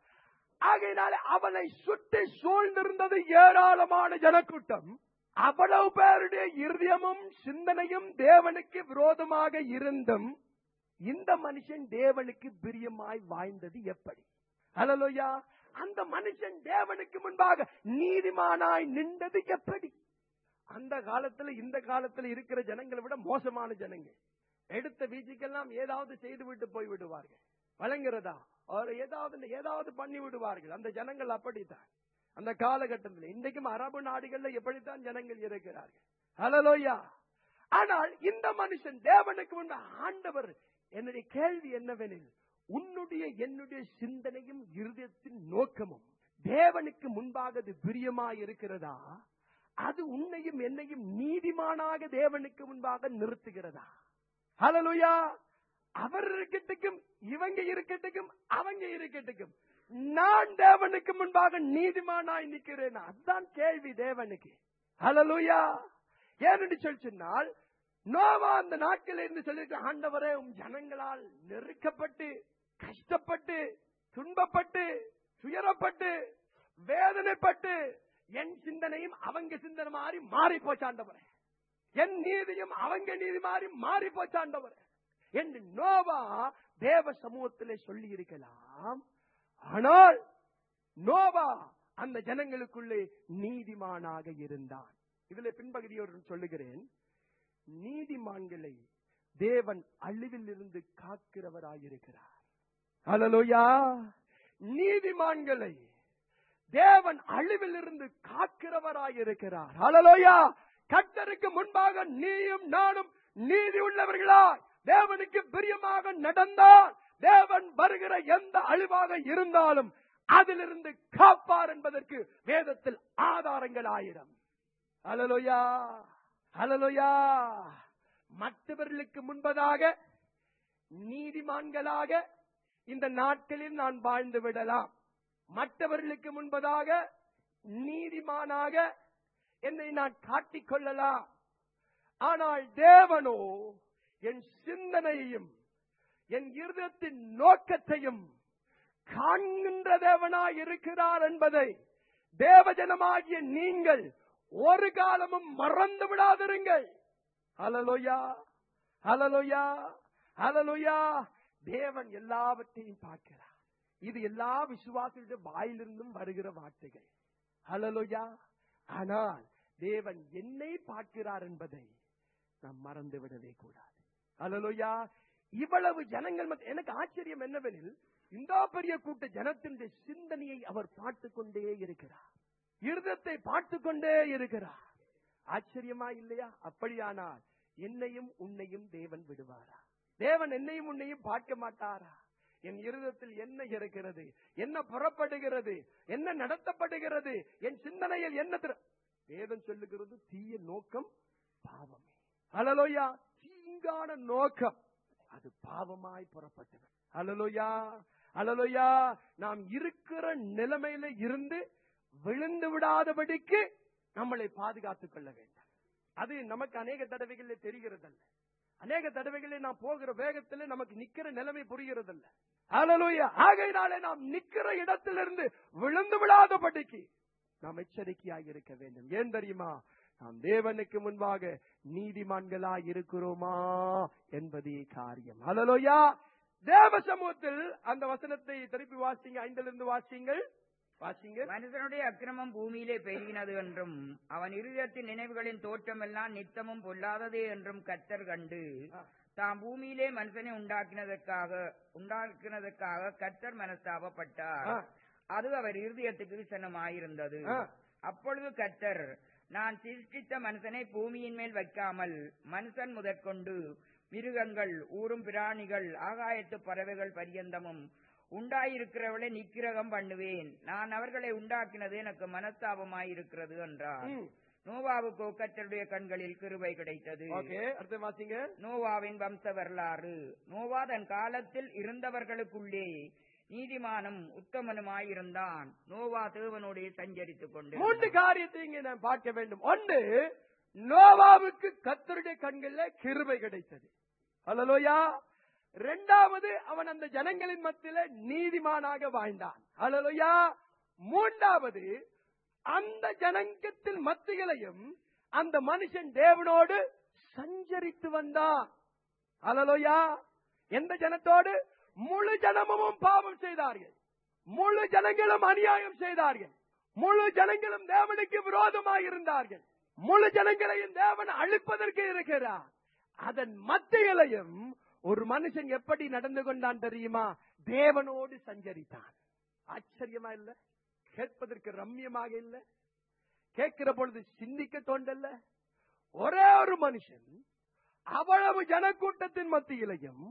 ஆகையினால அவனை சுற்றி சூழ்ந்திருந்தது ஏராளமான ஜனக்கூட்டம். அவ்வளவு பேருடைய இருதயமும் சிந்தனையும் தேவனுக்கு விரோதமாக இருந்தும் இந்த மனுஷன் தேவனுக்கு பிரியமாய் வாழ்ந்தது எப்படி? ஹல்லேலூயா. அந்த மனுஷன் தேவனுக்கு முன்பாக நீதிமானாய் நின்றது எப்படி? அந்த காலத்துல இந்த காலத்துல இருக்கிற ஜனங்களை விட மோசமான ஜனங்கள். எடுத்த வீச்சுக்கெல்லாம் ஏதாவது செய்து விட்டு போய் விடுவார்கள். வழங்குறதா ஏதாவது ஏதாவது பண்ணி விடுவார்கள். அந்த ஜனங்கள் அப்படித்தான் அந்த காலகட்டத்தில். இன்றைக்கும் அரபு நாடுகள்ல எப்படித்தான் ஜனங்கள் இருக்கிறார்கள். ஹல்லேலூயா. ஆனால் இந்த மனுஷன் தேவனுக்கு முன்பு, ஆண்டவர், என்னுடைய கேள்வி என்னவெனில், உன்னுடைய என்னுடைய சிந்தனையும் இருதயத்தின் நோக்கமும் தேவனுக்கு முன்பாக அது பிரியமாய் இருக்கிறதா? அது உன்னையும் என்னையும் நீதிமானாக தேவனுக்கு முன்பாக நிறுத்துகிறதா? ஹல்லேலூயா. அவர் இருக்கட்டும், இவங்க இருக்கட்டும், அவங்க இருக்கட்டும், நான் தேவனுக்கு முன்பாக நீதிமானாய் நிற்கிறேன். அதுதான் கேள்வி தேவனுக்கு. ஹல்லேலூயா. ஏன்னு சொல்லி சொன்னால், நோவா அந்த நாட்கள் என்று சொல்லிட்டு, ஆண்டவரே உம் ஜனங்களால் நெருக்கப்பட்டு, கஷ்டப்பட்டு, துன்பப்பட்டு, துயரப்பட்டு, வேதனைப்பட்டு, என் சிந்தனையும் அவங்க சிந்தனை மாறி மாறி போச்சாண்டவரே, என் நீதியும் அவங்க நீதி மாறி மாறி போச்சாண்டவரே என்று நோவா தேவ சமூகத்திலே சொல்லி இருக்கலாம். ஆனால் நோவா அந்த ஜனங்களுக்குள்ளே நீதிமானாக இருந்தான். இதுல பின்பகுதியோடு சொல்லுகிறேன், நீதிமான்களை தேவன் அழிவில் இருந்து காக்கிறவராயிருக்கிறார். ஹல்லேலூயா. நீதிமான்களை தேவன் அழிவில் இருந்து காக்கிறவராயிருக்கிறார். ஹல்லேலூயா. கர்த்தருக்கு முன்பாக நீயும் நானும் நீதி உள்ளவர்களாய் தேவனுக்கு பிரியமாக நடந்தால் தேவன் வருகிற எந்த அழிவாக இருந்தாலும் அதிலிருந்து காப்பார் என்பதற்கு வேதத்தில் ஆதாரங்கள் ஆயிரம். ஹல்லேலூயா, ஹல்லேலூயா. மற்றவர்களுக்கு முன்பதாக நீதிமான்களாக இந்த நாட்களில் நான் வாழ்ந்து விடலாம். மற்றவர்களுக்கு முன்பதாக நீதிமானாக என்னை நான் காட்டிக் கொள்ளலாம். ஆனால் தேவனோ என் சிந்தனையையும் என் இருதயத்தின் நோக்கத்தையும் காண்கின்ற தேவனாய் இருக்கிறார் என்பதை தேவஜனமாகிய நீங்கள் ஒரு காலமும் மறந்து விடாதிருங்கள். ஹல்லேலூயா, ஹல்லேலூயா, ஹல்லேலூயா. தேவன் எல்லாவற்றையும் பார்க்கிறார். இது எல்லா விசுவாசிகளுடைய வாயிலிருந்தும் வருகிற வார்த்தைகள். ஹல்லேலூயா. ஆனால் தேவன் என்னை பார்க்கிறார் என்பதை நாம் மறந்து விடவே கூடாது. ஹல்லேலூயா. இவ்வளவு ஜனங்கள், எனக்கு ஆச்சரியம் என்னவெனில், இந்த பெரிய கூட்ட ஜனத்தினுடைய சிந்தனையை அவர் பார்த்துக் கொண்டே இருக்கிறார், இருதயத்தை பார்த்துக் கொண்டே இருக்கிறார். ஆச்சரியமா இல்லையா? அப்படியானால் என்னையும் உன்னையும் தேவன் விடுவாரா? தேவன் என்னையும் உன்னையும் பார்க்க மாட்டாரா? என் இருதயத்தில் என்ன இருக்கிறது, என்ன புறப்படுகிறது, என்ன நடத்தப்படுகிறது, என் சிந்தனையில் என்ன வேதம் சொல்லுகிறது? தீய நோக்கம் பாவமே. ஹல்லேலூயா. தீங்கான நோக்கம் அது பாவமாய் புறப்பட்டது. ஹல்லேலூயா, ஹல்லேலூயா. நாம் இருக்கிற நிலைமையில இருந்து விழுந்து விடாதபடிக்கு நம்மளை பாதுகாத்துக் கொள்ள வேண்டும். அது நமக்கு அநேக தடவைகளில் தெரிகிறதல்ல. அநேக தடவைகளில் நாம் போகிற வேகத்திலே நமக்கு நிக்கிற நிலைமை புரிகிறதல்ல. ஹல்லேலூயா. ஆகையினாலே நாம் நிக்கிற இடத்திலிருந்து விழுந்து விடாதபடிக்கு நாம் எச்சரிக்கையாக இருக்க வேண்டும். ஏன் தெரியுமா? நாம் தேவனுக்கு முன்பாக நீதிமான்களாய் இருக்கிறோமா என்பதே காரியம். ஹல்லேலூயா. தேவ சமூகத்தில் அந்த வசனத்தை திருப்பி வாசிங்க, ஐந்திலிருந்து வாசிங்கள். வாசிங்க. மனுஷனுடைய அக்கிரமம் பூமியிலே பெருகினது என்றும் அவன் இருதயத்தின் நினைவுகளின் தோற்றம் எல்லாம் நித்தமும் பொல்லாததே என்றும் கர்த்தர் கண்டு தாம் பூமியிலே மனுஷனை உண்டாக்கினதற்காக உண்டாக்கினதற்காக கர்த்தர் மனஸ்தாபப்பட்டார். அது அவர் இருதயத்துக்கு விசனமாயிருந்தது. அப்பொழுது கர்த்தர், நான் சிருஷ்டித்த மனுஷனை பூமியின் மேல் வைக்காமல் மனுஷன் முதற்கொண்டு மிருகங்கள், ஊரும் பிராணிகள், ஆகாயத்து பறவைகள் பரியந்தமும் உண்டாயிருக்கிறவளை நிக்கிரகம் பண்ணுவேன். நான் அவர்களை உண்டாக்கினது எனக்கு மனஸ்தாபமாயிருக்கிறது என்றார். நோவாவுக்கு கர்த்தருடைய கண்களில் கிருபை கிடைத்தது. நோவாவின் வம்ச வரலாறு. நோவா தன் காலத்தில் இருந்தவர்களுக்குள்ளே நீதிமானும் உத்தமனுமாயிருந்தான். நோவா தேவனோடு சஞ்சரித்துக் கொண்டு மூன்று காரியத்தை இங்கே நாம் பார்க்க வேண்டும். ஒன்று, நோவாவுக்கு கர்த்தருடைய கண்களில் கிருபை கிடைத்தது. ஹல்லேலூயா. இரண்டாவது, அவன் அந்த ஜனங்களின் மத்தியில நீதிமானாக வாழ்ந்தான். ஹல்லேலூயா. மூன்றாவது, அந்த ஜனங்கத்தின் மத்தியிலையும் அந்த மனுஷன் தேவனோடு சஞ்சரித்து வந்தான். ஹல்லேலூயா. எந்த ஜனத்தோடு? முழு ஜனமும் பாவம் செய்தார்கள், முழு ஜனங்களும் அநியாயம் செய்தார்கள், முழு ஜனங்களும் தேவனுக்கு விரோதமாக இருந்தார்கள், முழு ஜனங்களையும் தேவன் அழிப்பதற்கு இருக்கிறார். அதன் மத்தியிலையும் ஒரு மனுஷன் எப்படி நடந்து கொண்டான் தெரியுமா? தேவனோடு சஞ்சரித்தான். ஆச்சரியமா இல்ல? கேட்பதற்கு ரம்யமாக இல்ல? கேட்கிற பொழுது சிந்திக்க தோன்றல்ல? ஒரே ஒரு மனுஷன் அவ்வளவு ஜனக்கூட்டத்தின் மத்தியிலையும்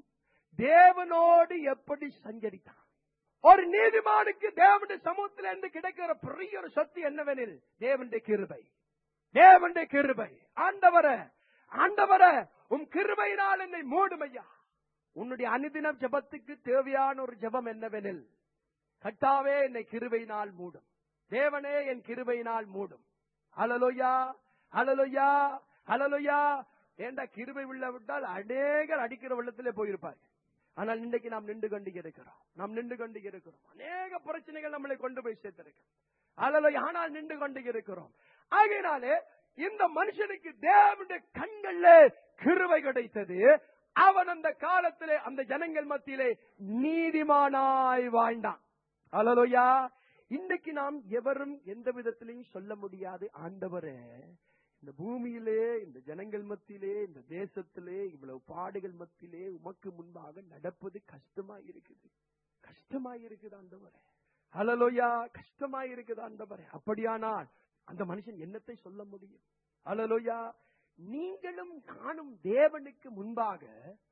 தேவனோடு எப்படி சஞ்சரித்தான். ஒரு நீதிமானுக்கு தேவனுடைய சமூகத்தில் இருந்து கிடைக்கிற பெரிய ஒரு சொத்து என்னவெனில் தேவனுடைய கிருபை. தேவனுடைய கிருபை. ஆண்டவரே, ஆண்டவரே, உம் கிருபையினால் என்னை மூடும் ஐயா. உன்னுடைய அனுதின ஜெபத்துக்கு தேவையான ஒரு ஜெபம் என்னவெனில், கர்த்தாவே என்னை கிருபையினால் மூடும், தேவனே என் கிருபையினால் மூடும். ஹல்லேலூயா, ஹல்லேலூயா, ஹல்லேலூயா. ஏண்டா கிருபை உள்ள விட்டால் அநேகர் அடிக்கிற வெள்ளத்திலே போயிருப்பார்கள். ஆனால் இன்றைக்கு நாம் நின்று கொண்டு இருக்கிறோம், நாம் நின்று கொண்டு இருக்கிறோம். அநேக பிரச்சனைகள் நம்மளை கொண்டு போய் சேர்த்திருக்கிறோம். ஹல்லேலூயா. ஆனால் நின்று கொண்டு இருக்கிறோம். ஆகையினாலே இந்த மனுஷனுக்கு தேவனுடைய கண்கள்ல கிருபை கிடைத்தது. அவன் அந்த காலத்திலே அந்த ஜனங்கள் மத்தியிலே நீதிமானாய் வாழ்ந்தான். ஹல்லேலூயா. இன்றைக்கு நாம் எவரும் எந்த விதத்திலையும் சொல்ல முடியாது, ஆண்டவரே இந்த பூமியிலே, இந்த ஜனங்கள் மத்தியிலே, இந்த தேசத்திலே இவ்வளவு பாடுகள் மத்தியிலே உமக்கு முன்பாக நடப்பது கஷ்டமா இருக்குது, கஷ்டமா இருக்குது ஆண்டவரே. ஹல்லேலூயா. கஷ்டமா இருக்குது ஆண்டவரே. அப்படியானால் அந்த மனுஷன் என்னத்தை சொல்ல முடியும்? ஹல்லேலூயா. நீங்களும் நானும் தேவனுக்கு முன்பாக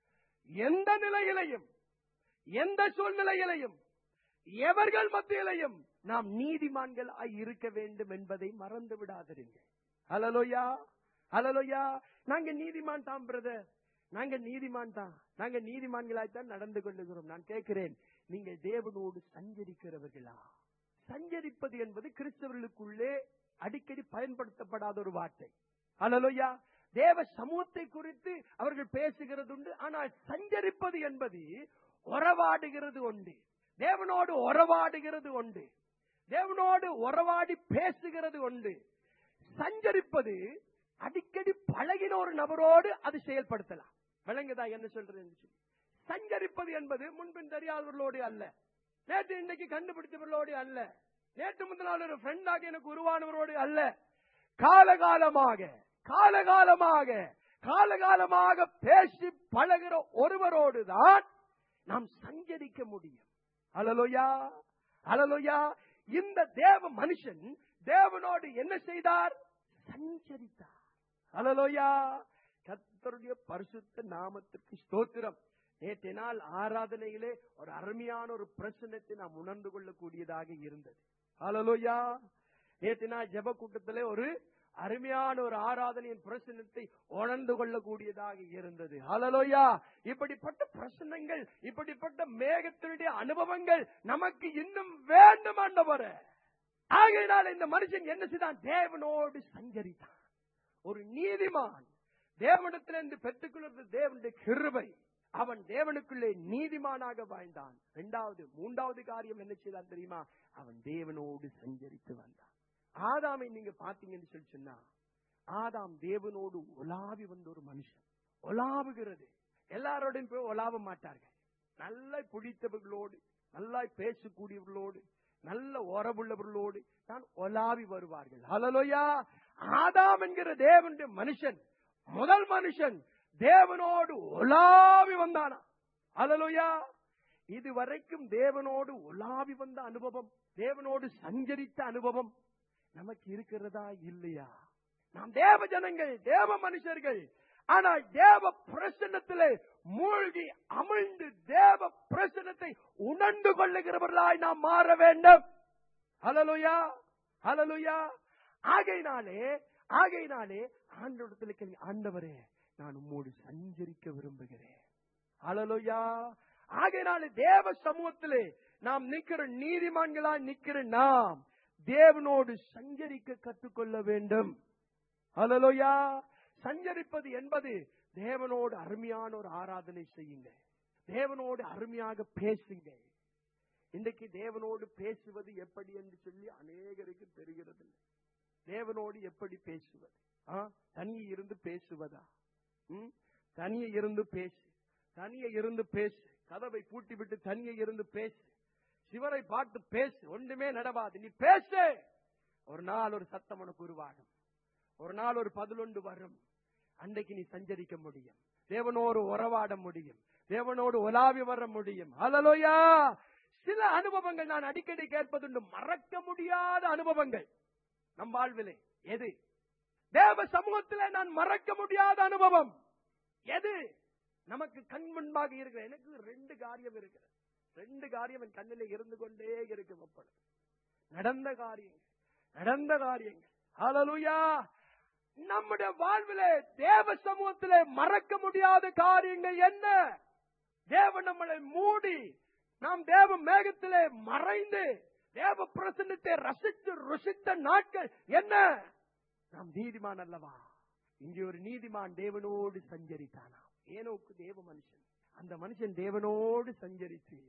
எந்த நிலையிலையும், எந்த சூழ்நிலையிலையும், எவர்கள் மத்தியிலையும் நாம் நீதிமான்கள் இருக்க வேண்டும் என்பதை மறந்து விடாதிருங்கள். ஹல்லேலூயா, ஹல்லேலூயா. நாங்க நீதிமான் தான் பிரதர், நாங்க நீதிமான் தான், நாங்க நீதிமான்களாய்த்தான் நடந்து கொள்ளுகிறோம். நான் கேட்கிறேன், நீங்க தேவனோடு சஞ்சரிக்கிறவர்களா? சஞ்சரிப்பது என்பது கிறிஸ்தவர்களுக்குள்ளே அடிக்கடி பயன்படுத்தப்படாத ஒரு வார்த்தை. ஹல்லேலூயா. தேவ சமூகத்தை குறித்து அவர்கள் பேசுகிறது உண்டு, ஆனால் சஞ்சரிப்பது என்பது உறவாடுகிறது உண்டு, தேவனோடு உறவாடுகிறது உண்டு, தேவனோடு உறவாடி பேசுகிறது உண்டு. சஞ்சரிப்பது அடிக்கடி பழகின ஒரு நபரோடு அது செயல்படுத்தலாம். விளங்குதா என்ன சொல்றது? சஞ்சரிப்பது என்பது முன்பின் தெரியாதவர்களோடு அல்ல, நேற்று இன்னைக்கு கண்டுபிடித்தவர்களோடு அல்ல, நேற்று முந்தின நாள் ஒரு ஃப்ரெண்டாக எனக்கு உருவானவரோடு அல்ல. காலகாலமாக காலகாலமாக காலகாலமாக பேசி பழகிற ஒருவரோடு தான் நாம் சஞ்சரிக்க முடியும். அல்லேலூயா, அல்லேலூயா. இந்த தேவ மனுஷன் தேவனோடு என்ன செய்தார்? சஞ்சரித்தார். அல்லேலூயா. கர்த்தருடைய பரிசுத்த நாமத்துக்கு ஸ்தோத்திரம். நேற்று நாள் ஆராதனையிலே ஒரு அருமையான ஒரு பிரச்சனத்தை நாம் உணர்ந்து கொள்ளக்கூடியதாக இருந்தது. அல்லேலூயா. நேற்று நாள் ஜெப கூட்டத்திலே ஒரு அருமையான ஒரு ஆராதனையின் பிரச்சனத்தை உணர்ந்து கொள்ளக்கூடியதாக இருந்தது. அல்லேலூயா. இப்படிப்பட்ட பிரச்சனைகள், இப்படிப்பட்ட மேகத்தினுடைய அனுபவங்கள் நமக்கு இன்னும் வேண்டும் ஆண்டவரே. ஆகையினால் இந்த மனுஷன் என்ன செய்தான்? தேவனோடு சஞ்சரித்தான். ஒரு நீதிமான் தேவனிடத்திலிருந்து பெற்றுக்கொள்வது தேவனுடைய கிருபை. அவன் தேவனுக்குள்ளே நீதிமானாக வாழ்ந்தான். இரண்டாவது மூன்றாவது காரியம் என்ன செய்தான் தெரியுமா? அவன் தேவனோடு சஞ்சரித்து வந்தான். ஆதாமை நீங்க பாத்தீங்கன்னு சொல்லி சொன்னா, ஆதாம் தேவனோடு உலாவி வந்த ஒரு மனுஷன். உலாவுகிறது எல்லாரோடையும் போய் உலாவ மாட்டார்கள். நல்லா பிடித்தவர்களோடு, நல்லா பேசக்கூடியவர்களோடு, நல்ல உறவுள்ளவர்களோடு தான் உலாவி வருவார்கள். அல்லேலூயா. ஆதாம் என்கிற தேவனுடைய மனுஷன், முதல் மனுஷன் தேவனோடு உலாவி வந்தானா. அல்லேலூயா. இதுவரைக்கும் தேவனோடு உலாவி வந்த அனுபவம், தேவனோடு சஞ்சரித்த அனுபவம் நமக்கு இருக்கிறதா இல்லையா? நாம் தேவ ஜனங்கள், தேவ மனுஷர்கள். ஆனால் தேவ பிரசன்னத்திலே மூழ்கி அமிழ்ந்து தேவ பிரசன்னத்தை உணர்ந்து கொள்ளுகிறவர்களாய் நாம் மாற வேண்டும். அல்லேலூயா, அல்லேலூயா. ஆகையினாலே ஆகையினாலே ஆண்டவரிடத்தில், ஆண்டவரே நான் உம்மோடு சஞ்சரிக்க விரும்புகிறேன். அல்லேலூயா. ஆகையினாலே தேவ சமூகத்திலே நாம் நிக்கிற நீதிமான்களாய் நிக்கிற நாம் தேவனோடு சஞ்சரிக்க கற்றுக்கொள்ள வேண்டும். அல்லேலூயா. சஞ்சரிப்பது என்பது தேவனோடு அருமையான ஒரு ஆராதனை செய்யுங்க, தேவனோடு அருமையாக பேசுங்க. இன்றைக்கு தேவனோடு பேசுவது எப்படி என்று சொல்லி அநேகருக்கு தெரிகிறது. தேவனோடு எப்படி பேசுவது? தனியே இருந்து பேசுவதா? தனியே இருந்து பேசு, தனியே இருந்து பேசு, கதவை பூட்டி விட்டு தனியே இருந்து பேசு, சிவரை பாட்டு பேசு, ஒன்றுமே நடவாது. நீ பேசு. ஒரு நாள் ஒரு சத்தம் உனக்கு உருவாகும், ஒரு நாள் ஒரு பதிலொன்று வரும். அன்றைக்கு நீ சஞ்சரிக்க முடியும், தேவனோடு உறவாட முடியும், தேவனோடு உலாவி வர முடியும். அல்லேலூயா. சில அனுபவங்கள் நான் அடிக்கடி கேட்பதுண்டு, மறக்க முடியாத அனுபவங்கள் நம் வாழ்விலே. எது? தேவ சமூகத்திலே நான் மறக்க முடியாத அனுபவம் எது? நமக்கு கண் முன்பாக இருக்கிற, எனக்கு ரெண்டு காரியம் இருக்கிறது. ரெண்டு காரியம் என் கண்ணிலே இருந்து கொண்டே இருக்கும். நடந்த காரியங்கள், நடந்த காரியங்கள். அல்லேலூயா. நம்முடைய வாழ்விலே தேவ சமூகத்திலே மறக்க முடியாத காரியங்கள் என்ன? தேவன் நம்மளை மூடி, நாம் தேவ மேகத்திலே மறைந்து தேவ பிரசன்னத்தை ரசித்து ருசித்த நாட்கள் என்ன? நாம் நீதிமான் அல்லவா? இங்கே ஒரு நீதிமான் தேவனோடு சஞ்சரித்தானா. ஏனோக்கு தேவ மனுஷன், அந்த மனுஷன் தேவனோடு சஞ்சரித்து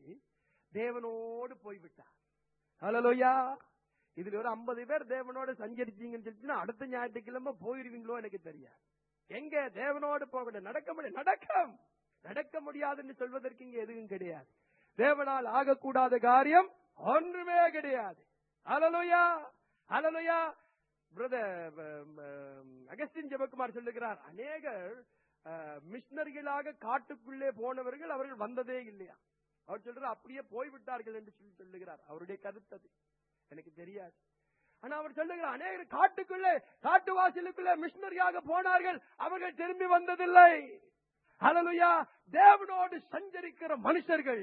தேவனோடு போய்விட்டார். அல்லேலூயா. இதுல ஒரு ஐம்பது பேர் தேவனோடு சஞ்சரிச்சீங்கன்னு சொல்லிட்டு அடுத்த ஞாயிற்றுக்கிழமை போயிருவீங்களோ எனக்கு தெரியாது. எங்க தேவனோடு போக நடக்க முடியும்? நடக்கும். நடக்க முடியாதுன்னு சொல்வதற்கு இங்க எதுவும் கிடையாது. தேவனால் ஆகக்கூடாத காரியம் ஒன்றுமே கிடையாது. Hallelujah, hallelujah. Brother Augustine Jebakumar சொல்லுகிறார், அநேகர் மிஷனரிகளாக காட்டுக்குள்ளே போனவர்கள் அவர்கள் வந்ததே இல்லையா. அவர் சொல்றார் அப்படியே போய்விட்டார்கள் என்று சொல்லி சொல்லுகிறார். அவருடைய கருத்து எனக்கு தெரியாது. ஆனா அவர் சொல்லுகிறார், அநேகர் காட்டுக்குள்ளே, காட்டுவாசிலுக்குள்ளே மிஷனரியாக போனார்கள், அவர்கள் திரும்பி வந்ததில்லை. அல்லேலூயா. தேவனோடு சஞ்சரிக்கிற மனுஷர்கள்,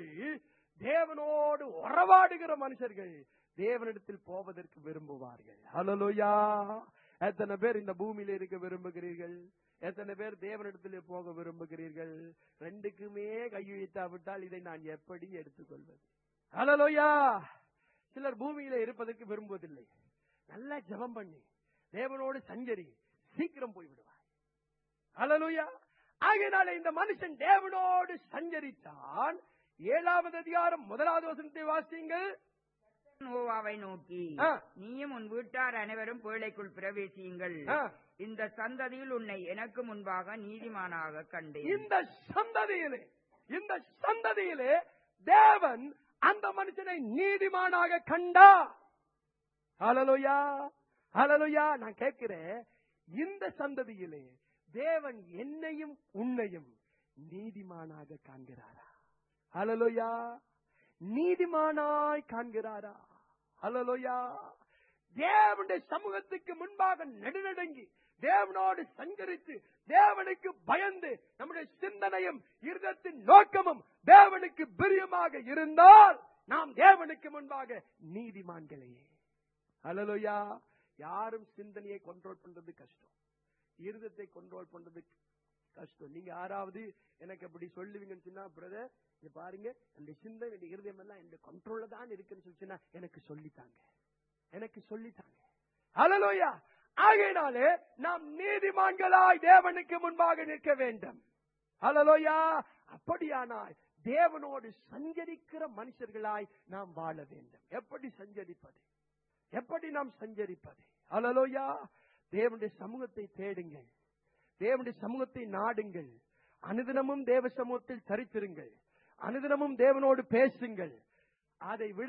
தேவனோடு உறவாடுகிற மனுஷர்கள் தேவனிடத்தில் போவதற்கு விரும்புவார்கள். அல்லேலூயா. எத்தனை பேர் இந்த பூமியில இருக்க விரும்புகிறீர்கள்? எத்தனை பேர் தேவனிடத்திலே போக விரும்புகிறீர்கள்? ரெண்டுக்குமே கையெழுத்தாவிட்டால் இதை நான் எப்படி எடுத்துக்கொள்வது? அல்லேலூயா. சிலர் பூமியில இருப்பதற்கு விரும்புவதில்லை. நல்லா ஜெபம் பண்ணி தேவனோடு சஞ்சரி, சீக்கிரம் போய்விடுவார். அல்லேலூயா. ஆகையினால இந்த மனுஷன் தேவனோடு சஞ்சரித்தான். ஏழாவது அதிகாரம் முதலாவது வசனத்தை வாசியுங்கள். நோவாவை நோக்கி, நீயும் உன் வீட்டார் அனைவரும் பேழைக்குள் பிரவேசியுங்கள், இந்த சந்ததியில் உன்னை எனக்கு முன்பாக நீதிமானாக கண்டேன். இந்த சந்ததியிலே இந்த சந்ததியிலே தேவன் அந்த மனுஷனை நீதிமானாக கண்டா. ஹல்லேலூயா, ஹல்லேலூயா. நான் கேட்கிறேன், இந்த சந்ததியிலே தேவன் என்னையும் உன்னையும் நீதிமானாக காண்கிறாரா? ஹல்லேலூயா. நீதிமானாய் காண்கிறாரா? ஹல்லேலூயா. தேவனுடைய சமூகத்துக்கு முன்பாக நடுநடுங்கி தேவனோடு சஞ்சரித்து தேவனுக்கு பயந்து நம்முடைய சிந்தனையும் இருதயத்தின் நோக்கமும் தேவனுக்கு பிரியமாக இருந்தால் நாம் தேவனுக்கு முன்பாக நீதிமான்களே. ஹல்லேலூயா. யாரும் சிந்தனையை கண்ட்ரோல் பண்றது கஷ்டம், இருதயத்தை கண்ட்ரோல் பண்றது கஷ்டம். நீங்க யாராவது எனக்கு அப்படி சொல்லுவீங்கன்னு சொன்னா, பிரதர் இங்க பாருங்க, அந்த சிந்தனை இந்த இருதயம் எல்லாம் இந்த கண்ட்ரோல்ல தான் இருக்குன்னு சொல்லிச்சுன்னா எனக்கு சொல்லித்தாங்க, எனக்கு சொல்லித்தாங்க. ஹல்லேலூயா. ஆகையினாலே நாம் நீதிமான்களாய் தேவனுக்கு முன்பாக நிற்க வேண்டும். ஹல்லேலூயா. அப்படியானால் தேவனோடு சஞ்சரிக்கிற மனுஷர்களாய் நாம் வாழ வேண்டும். எப்படி சஞ்சரிப்பது? எப்படி நாம் சஞ்சரிப்பது? ஹல்லேலூயா. தேவனுடைய சமூகத்தை தேடுங்கள், தேவனுடைய சமூகத்தை நாடுங்கள், அனுதினமும் தேவ சமூகத்தில் தரித்திருங்கள், அனுதினமும் தேவனோடு பேசுங்கள். அதை விட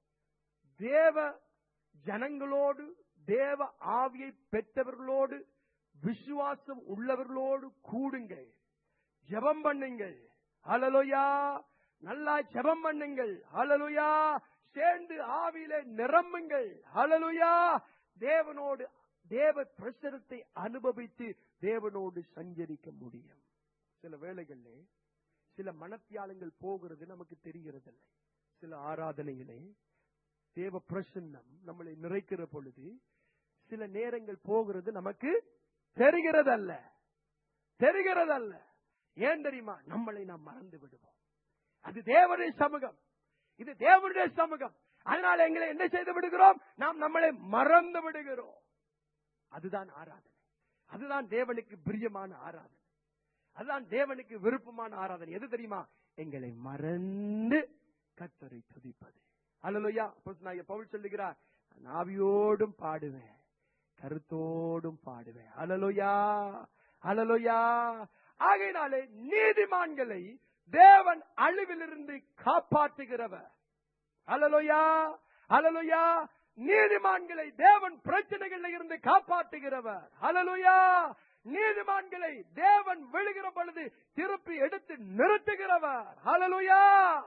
தேவ ஜனங்களோடு, தேவ ஆவியை பெற்றவர்களோடு, விசுவாசம் உள்ளவர்களோடு கூடுங்கள், ஜெபம் பண்ணுங்கள். ஹல்லேலூயா. நல்லா ஜெபம் பண்ணுங்கள். ஹல்லேலூயா. சேர்ந்து ஆவியிலே நிரம்புங்கள். ஹல்லேலூயா. தேவனோடு தேவ பிரசனத்தை அனுபவித்து தேவனோடு சஞ்சரிக்க முடியும். சில வேளைகளிலே சில மனத்தியாலங்கள் போகிறது நமக்கு தெரிகிறதில்லை. சில ஆராதனைகளே தேவ பிரசன்னம் நம்மளை நிறைக்கிற பொழுது சில நேரங்கள் போகிறது நமக்கு தெரிகிறதல்ல, தெரிகிறதல்ல. ஏன் தெரியுமா? நம்மளை நாம் மறந்து விடுவோம். அது தேவனுடைய சமூகம், இது தேவனுடைய சமூகம். அதனால எங்களை என்ன செய்து விடுகிறோம்? நாம் நம்மளை மறந்து விடுகிறோம். அதுதான் ஆராதனை, அதுதான் தேவனுக்கு பிரியமான ஆராதனை, அதுதான் தேவனுக்கு விருப்பமான ஆராதனை. எது தெரியுமா? எங்களை மறந்து கர்த்தரை துதிப்பது. ஹல்லேலூயா. அப்போஸ்தலனாகிய பவுல் சொல்லுகிறார், நான் ஆவியோடும் பாடுவேன், கருத்தோடும் பாடுவேன். ஹல்லேலூயா, ஹல்லேலூயா. ஆகையினாலே நீதிமான்களை தேவன் அழிவிலிருந்து காப்பாற்றுகிறவர். ஹல்லேலூயா, ஹல்லேலூயா. நீதிமான்களை தேவன் பிரச்சனைகளில் இருந்து காப்பாற்றுகிறவர். ஹல்லேலூயா. நீதிமான்களை தேவன் விழுகிற பொழுது திருப்பி எடுத்து நிறுத்துகிறவர். ஹல்லேலூயா.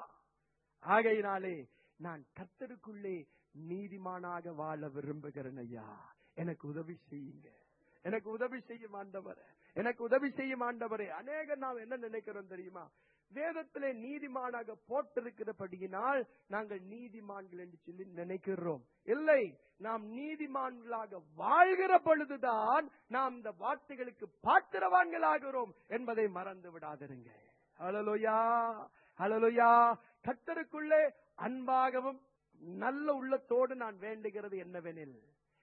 ஆகையினாலே நான் கர்த்தருக்குள்ளே நீதிமானாக வாழ விரும்புகிறேன். ஐயா, எனக்கு உதவி செய்யுங்க, எனக்கு உதவி செய்யும் ஆண்டவரே, எனக்கு உதவி செய்யும் ஆண்டவரே. அநேக நாம் என்ன நினைக்கிறோம் தெரியுமா? வேதத்திலே நீதிமானாக போட்டிருக்கிறபடியினால் நாங்கள் நீதிமான்கள் என்று சொல்லி நினைக்கிறோம். இல்லை, நாம் நீதிமான்களாக வாழ்கிற பொழுதுதான் நாம் இந்த வார்த்தைகளுக்கு பாத்திரவான்களாகிறோம் என்பதை மறந்து விடாதிருங்க. ஹல்லேலூயா, ஹல்லேலூயா. கர்த்தருக்குள்ளே அன்பாகவும் நல்ல உள்ளத்தோடு நான் வேண்டுகிறது என்னவெனில்,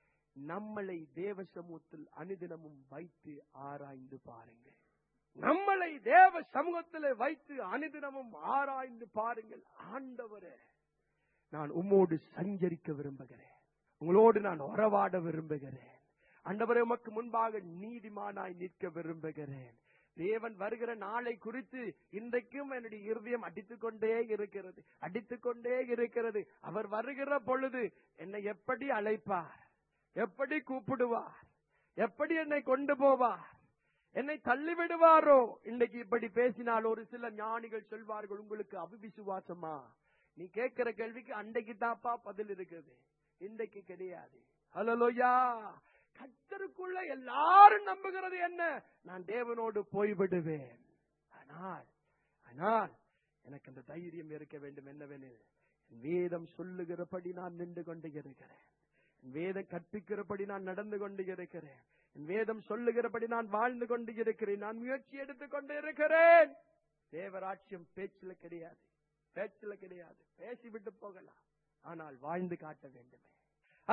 நம்மளை தேவ சமூகத்தில் அனுதினமும் வைத்து ஆராய்ந்து பாருங்கள். நம்மளை தேவ சமூகத்தில் வைத்து அனுதினமும் ஆராய்ந்து பாருங்கள். ஆண்டவரே, நான் உம்மோடு சஞ்சரிக்க விரும்புகிறேன், உங்களோடு நான் உறவாட விரும்புகிறேன். ஆண்டவரே, உமக்கு முன்பாக நீதிமானாய் நிற்க விரும்புகிறேன். தேவன் வருகிற நாளை குறித்து இன்றைக்கும் என்னுடைய இருதயம் அடித்துக் கொண்டே இருக்கிறது, அடித்துக் கொண்டே இருக்கிறது. அவர் வருகிற பொழுது என்னை எப்படி அழைப்பார், எப்படி கூப்பிடுவார், எப்படி என்னை கொண்டு போவார், என்னை தள்ளிவிடுவாரோ? இன்றைக்கு இப்படி பேசினால் ஒரு சில ஞானிகள் சொல்வார்கள், உங்களுக்கு அவிசுவாசமா? நீ கேட்கிற கேள்விக்கு அன்றைக்கு தாப்பா பதில் இருக்குது, இன்றைக்கு கிடையாது. ஹல்லேலூயா. கர்த்தருக்குள்ள எல்லாரும் நம்புகிறது என்ன? நான் தேவனோடு போய்விடுவேன். ஆனால் ஆனால் எனக்கு அந்த தைரியம் இருக்க வேண்டும். என்னவெனில், வேதம் சொல்லுகிறபடி நான் நின்று கொண்டு இருக்கிறேன், வேதம் கற்பிக்கிறபடி நான் நடந்து கொண்டு இருக்கிறேன், வேதம் சொல்லுகிறபடி நான் வாழ்ந்து கொண்டு இருக்கிறேன், நான் முயற்சி எடுத்துக் கொண்டு இருக்கிறேன். தேவராட்சியம் பேச்சில கிடையாது, பேச்சில கிடையாது. பேசிவிட்டு போகலாம், ஆனால் வாழ்ந்து காட்ட வேண்டுமே.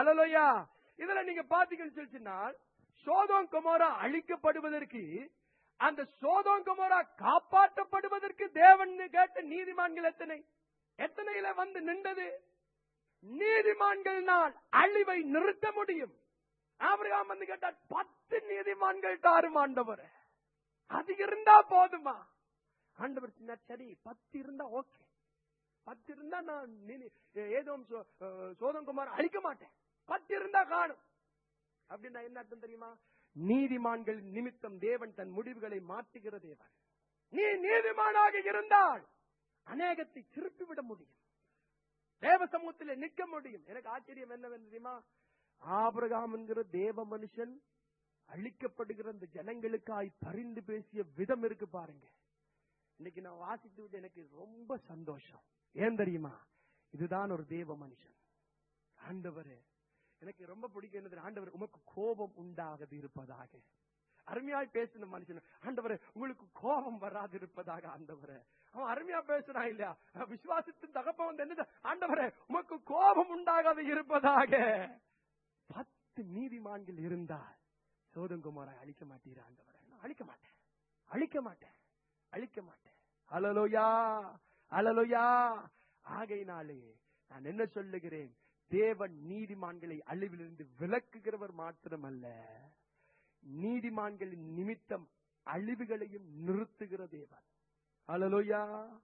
ஹல்லேலூயா. இதுல நீங்க பாத்தீங்கன்னு சொல்லிச்சுன்னா, சோதோம் கொமோரா அழிக்கப்படுவதற்கு அந்த சோதோம் கொமோரா காப்பாற்றப்படுவதற்கு தேவன் கேட்ட நீதிமான்கள் எத்தனை எத்தனையில வந்து நின்றது? நீதிமான்களினால் அழிவை நிறுத்த முடியும். ஆபிரகாம் வந்து கேட்டால் பத்து நீதிமான்கள் தாரும் ஆண்டவர், அது இருந்தா போதுமா? ஆண்டவர் சரி பத்து இருந்தா ஓகே, பத்து இருந்தா நான் ஏதோ சோதம் குமார் அழிக்க மாட்டேன், பத்து இருந்தா காணும். அப்படின்னா என்ன அர்த்தம் தெரியுமா? நீதிமான்கள் நிமித்தம் தேவன் தன் முடிவுகளை மாற்றுகிற தேவன். நீ நீதிமானாக இருந்தால் அநேகத்தை திருப்பிவிட முடியும், தேவ சமூகத்தில் நிற்க முடியும். எனக்கு ஆச்சரியம் என்னவென்று தெரியுமா? ஆபிரகாம் என்கிற தேவ மனுஷன் அழிக்கப்படுகிற இந்த ஜனங்களுக்காய் பரிந்து பேசிய விதம் இருக்கு பாருங்க. இன்னைக்கு நான் வாசித்து விட்டு எனக்கு ரொம்ப சந்தோஷம். ஏன் தெரியுமா? இதுதான் ஒரு தேவ மனுஷன். ஆண்டவரே, எனக்கு ரொம்ப பிடிக்கும் என்ன, ஆண்டவர் உமக்கு கோபம் உண்டாகது இருப்பதாக. அருமையாய் பேசின மனுஷன், ஆண்டவரே உங்களுக்கு கோபம் வராது இருப்பதாக. ஆண்டவரே, அவன் அருமையா பேசுறான் இல்லையா? விசுவாசத்தின் தகப்பன் வந்து என்ன, ஆண்டவரே உமக்கு கோபம் உண்டாகாது இருப்பதாக. பத்து நீதிமான்கள் இருந்தால் சோதம் குமாரை அழிக்க மாட்டீரா? ஆண்டவரே, நான் அழிக்க மாட்டேன், அழிக்க மாட்டேன், அழிக்க மாட்டேன். அல்லேலூயா, அல்லேலூயா. ஆகையினாலே நான் என்ன சொல்லுகிறேன், தேவன் நீதிமான்களை அழிவிலிருந்து விலக்குகிறவர் மாத்திரமல்ல, நீதிமான்களின் நிமித்தம் அழிவுகளையும் நிறுத்துகிற தேவன். அல்லேலூயா.